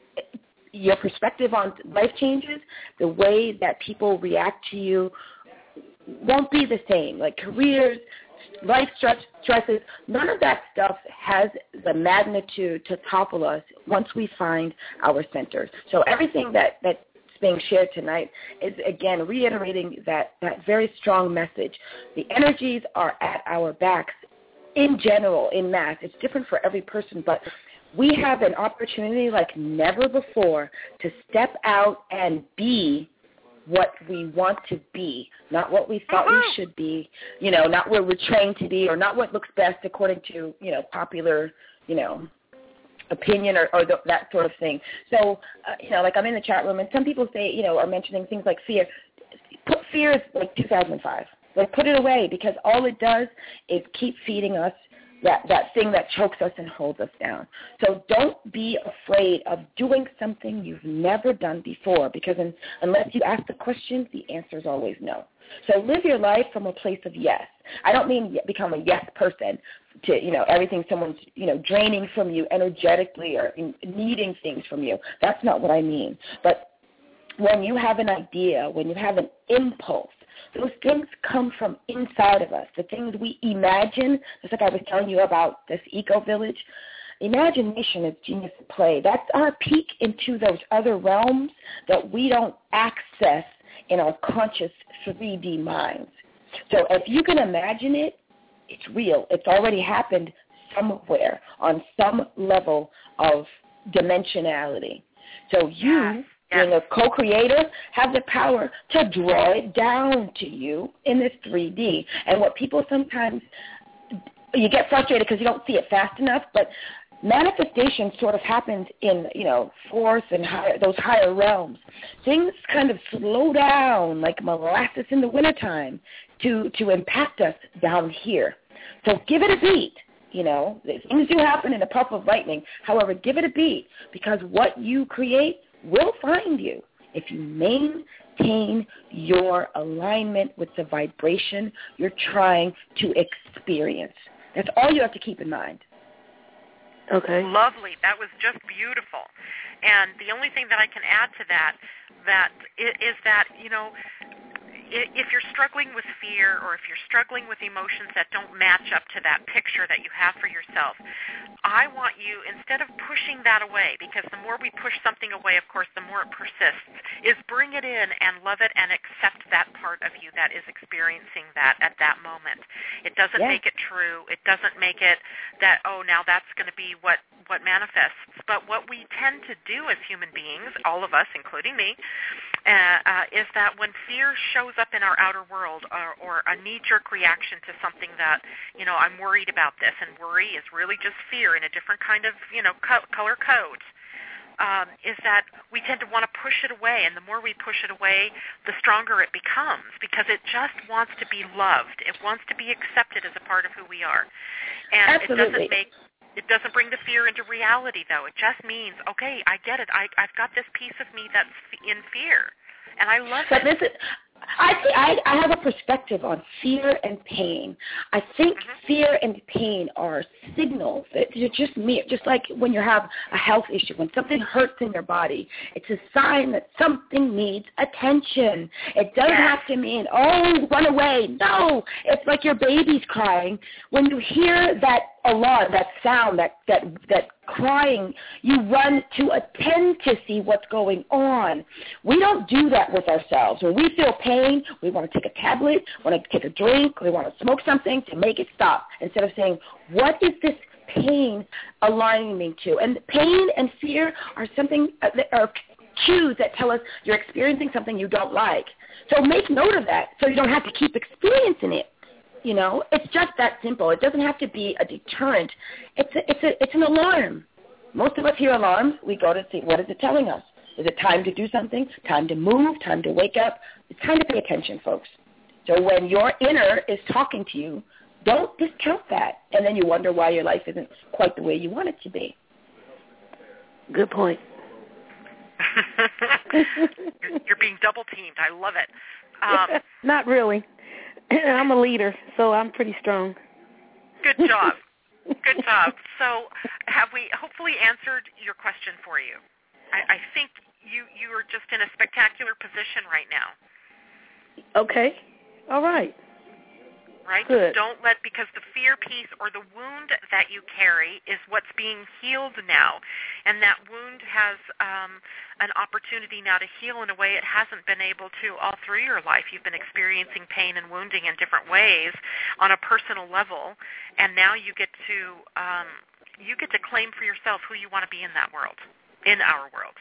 your perspective on life changes, the way that people react to you won't be the same. Like careers, life stress, stresses, none of that stuff has the magnitude to topple us once we find our centers. So everything that, that's being shared tonight is, again, reiterating that, that very strong message. The energies are at our backs in general, in mass. It's different for every person, but we have an opportunity like never before to step out and be what we want to be, not what we thought we should be, you know, not what we're trained to be, or not what looks best according to, you know, popular, you know, opinion or, or the, that sort of thing. So, uh, you know, like I'm in the chat room, and some people say, you know, are mentioning things like fear. Put fear is like two thousand five. Like put it away, because all it does is keep feeding us that, that thing that chokes us and holds us down. So don't be afraid of doing something you've never done before, because in, unless you ask the question, the answer is always no. So live your life from a place of yes. I don't mean become a yes person to, you know, everything someone's, you know, draining from you energetically or needing things from you. That's not what I mean. But when you have an idea, when you have an impulse, those things come from inside of us. The things we imagine, just like I was telling you about this eco-village, imagination is genius at play. That's our peek into those other realms that we don't access in our conscious three D minds. So if you can imagine it, it's real. It's already happened somewhere on some level of dimensionality. So you, being a co-creator, have the power to draw it down to you in this three D. And what people sometimes, you get frustrated because you don't see it fast enough, but manifestation sort of happens in, you know, fourth and higher, those higher realms. Things kind of slow down like molasses in the wintertime to, to impact us down here. So give it a beat. You know, things do happen in a puff of lightning. However, give it a beat, because what you create will find you if you maintain your alignment with the vibration you're trying to experience. That's all you have to keep in mind. Okay. Lovely. That was just beautiful. And the only thing that I can add to that, that is that, you know, if you're struggling with fear or if you're struggling with emotions that don't match up to that picture that you have for yourself, I want you, instead of pushing that away, because the more we push something away, of course, the more it persists, is bring it in and love it and accept that part of you that is experiencing that at that moment. It doesn't yeah. make it true. It doesn't make it that, oh, now that's going to be what, what manifests. But what we tend to do as human beings, all of us, including me, uh, uh, is that when fear shows up in our outer world, or, or a knee-jerk reaction to something that, you know, I'm worried about this, and worry is really just fear in a different kind of, you know, co- color code, um, is that we tend to want to push it away, and the more we push it away, the stronger it becomes, because it just wants to be loved. It wants to be accepted as a part of who we are. And Absolutely. it doesn't make It doesn't bring the fear into reality, though. It just means, okay, I get it. I, I've got this piece of me that's in fear, and I love but it. This is, I, I I have a perspective on fear and pain. I think Mm-hmm. fear and pain are signals. It's just me. Just like when you have a health issue, when something hurts in your body, it's a sign that something needs attention. It doesn't Yes. have to mean, oh, run away. No, it's like your baby's crying. When you hear that alarm, that sound, that that that crying, you run to attend to see what's going on. We don't do that with ourselves. When we feel pain, we want to take a tablet, want to take a drink, we want to smoke something to make it stop, instead of saying, what is this pain aligning me to? And pain and fear are something uh, that are cues that tell us you're experiencing something you don't like. So make note of that so you don't have to keep experiencing it. You know, it's just that simple. It doesn't have to be a deterrent. It's a, it's a, it's an alarm. Most of us hear alarms. We go to see, what is it telling us? Is it time to do something? Time to move? Time to wake up? It's time to pay attention, folks. So when your inner is talking to you, don't discount that. And then you wonder why your life isn't quite the way you want it to be. Good point. you're, you're being double teamed. I love it. Um, Not really. I'm a leader, so I'm pretty strong. Good job. Good job. So have we hopefully answered your question for you? I, I think you, you are just in a spectacular position right now. Okay. All right. Right? Good. Don't let, because the fear piece or the wound that you carry is what's being healed now. And that wound has um, an opportunity now to heal in a way it hasn't been able to all through your life. You've been experiencing pain and wounding in different ways on a personal level, and now you get to um, you get to claim for yourself who you want to be in that world, in our world.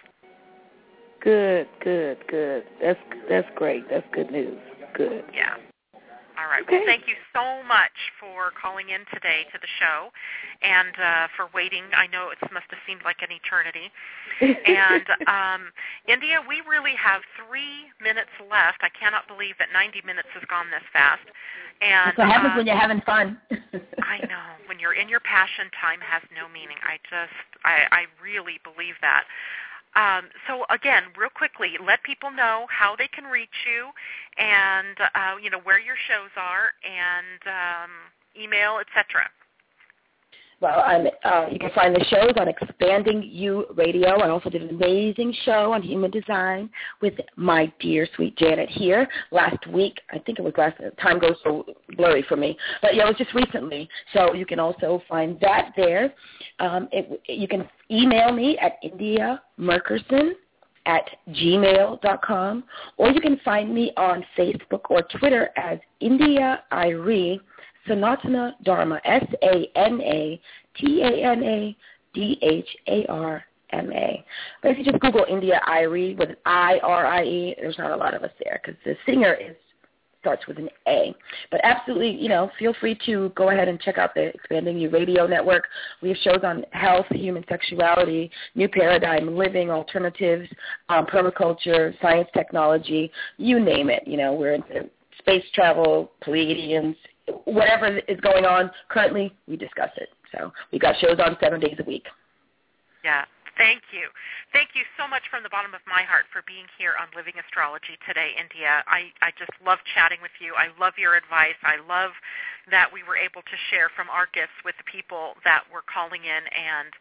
Good, good, good. That's that's great. That's good news. Good. Yeah. All right. Okay. Well, thank you so much for calling in today to the show and uh, for waiting. I know it must have seemed like an eternity. And, um, India, we really have three minutes left. I cannot believe that ninety minutes has gone this fast. And That's what happens uh, when you're having fun. I know. When you're in your passion, time has no meaning. I just, I, I really believe that. Um, so, again, real quickly, let people know how they can reach you and, uh, you know, where your shows are and um, email, et cetera. Well, I'm, uh, you can find the shows on Expanding You Radio. I also did an amazing show on human design with my dear, sweet Janet here last week. I think it was last time goes so blurry for me. But, yeah, it was just recently. So you can also find that there. Um, it, you can email me at India Merkerson at gmail dot com, or you can find me on Facebook or Twitter as India Irie Sanatana Dharma, S A N A T A N A D H A R M A. But if you just Google India Irie with I R I E, there's not a lot of us there because the singer is starts with an A. But absolutely, you know, feel free to go ahead and check out the Expanding You Radio Network. We have shows on health, human sexuality, new paradigm, living, alternatives, um, permaculture, science, technology, you name it. You know, we're into space travel, Pleiadians, whatever is going on currently, we discuss it. So we've got shows on seven days a week. Yeah. Thank you. Thank you so much from the bottom of my heart for being here on Living Astrology today, India. I, I just love chatting with you. I love your advice. I love that we were able to share from our gifts with the people that were calling in and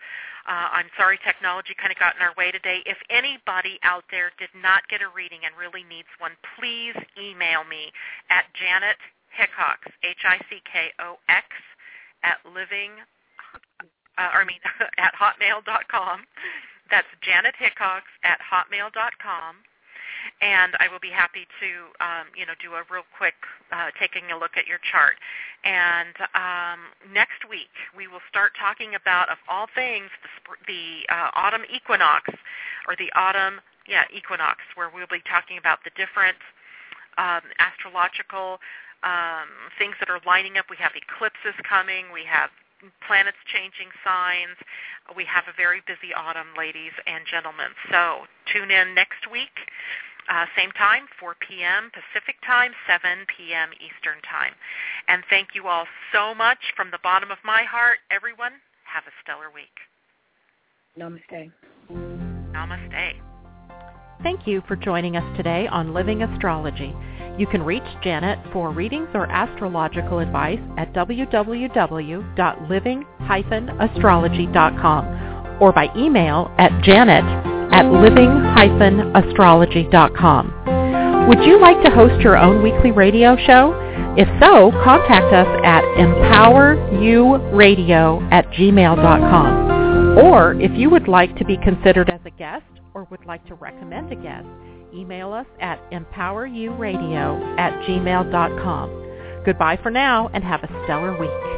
Uh, I'm sorry technology kind of got in our way today. If anybody out there did not get a reading and really needs one, please email me at Janet Hickox, H I C K O X, at living, uh, I mean, at hotmail dot com. That's Janet Hickox at hotmail dot com. And I will be happy to, um, you know, do a real quick uh, taking a look at your chart. And um, next week we will start talking about, of all things, the, sp- the uh, autumn equinox, or the autumn, yeah, equinox, where we'll be talking about the different um, astrological um, things that are lining up. We have eclipses coming. We have planets changing signs. We have a very busy autumn, ladies and gentlemen. So tune in next week. Uh, same time, four p.m. Pacific time, seven p.m. Eastern time. And thank you all so much from the bottom of my heart. Everyone, have a stellar week. Namaste. Namaste. Thank you for joining us today on Living Astrology. You can reach Janet for readings or astrological advice at w w w dot living dash astrology dot com or by email at janet at living dash astrology dot com. Would you like to host your own weekly radio show? If so, contact us at empower you radio at gmail dot com. Or if you would like to be considered as a guest or would like to recommend a guest, email us at empower you radio at gmail dot com. Goodbye for now and have a stellar week.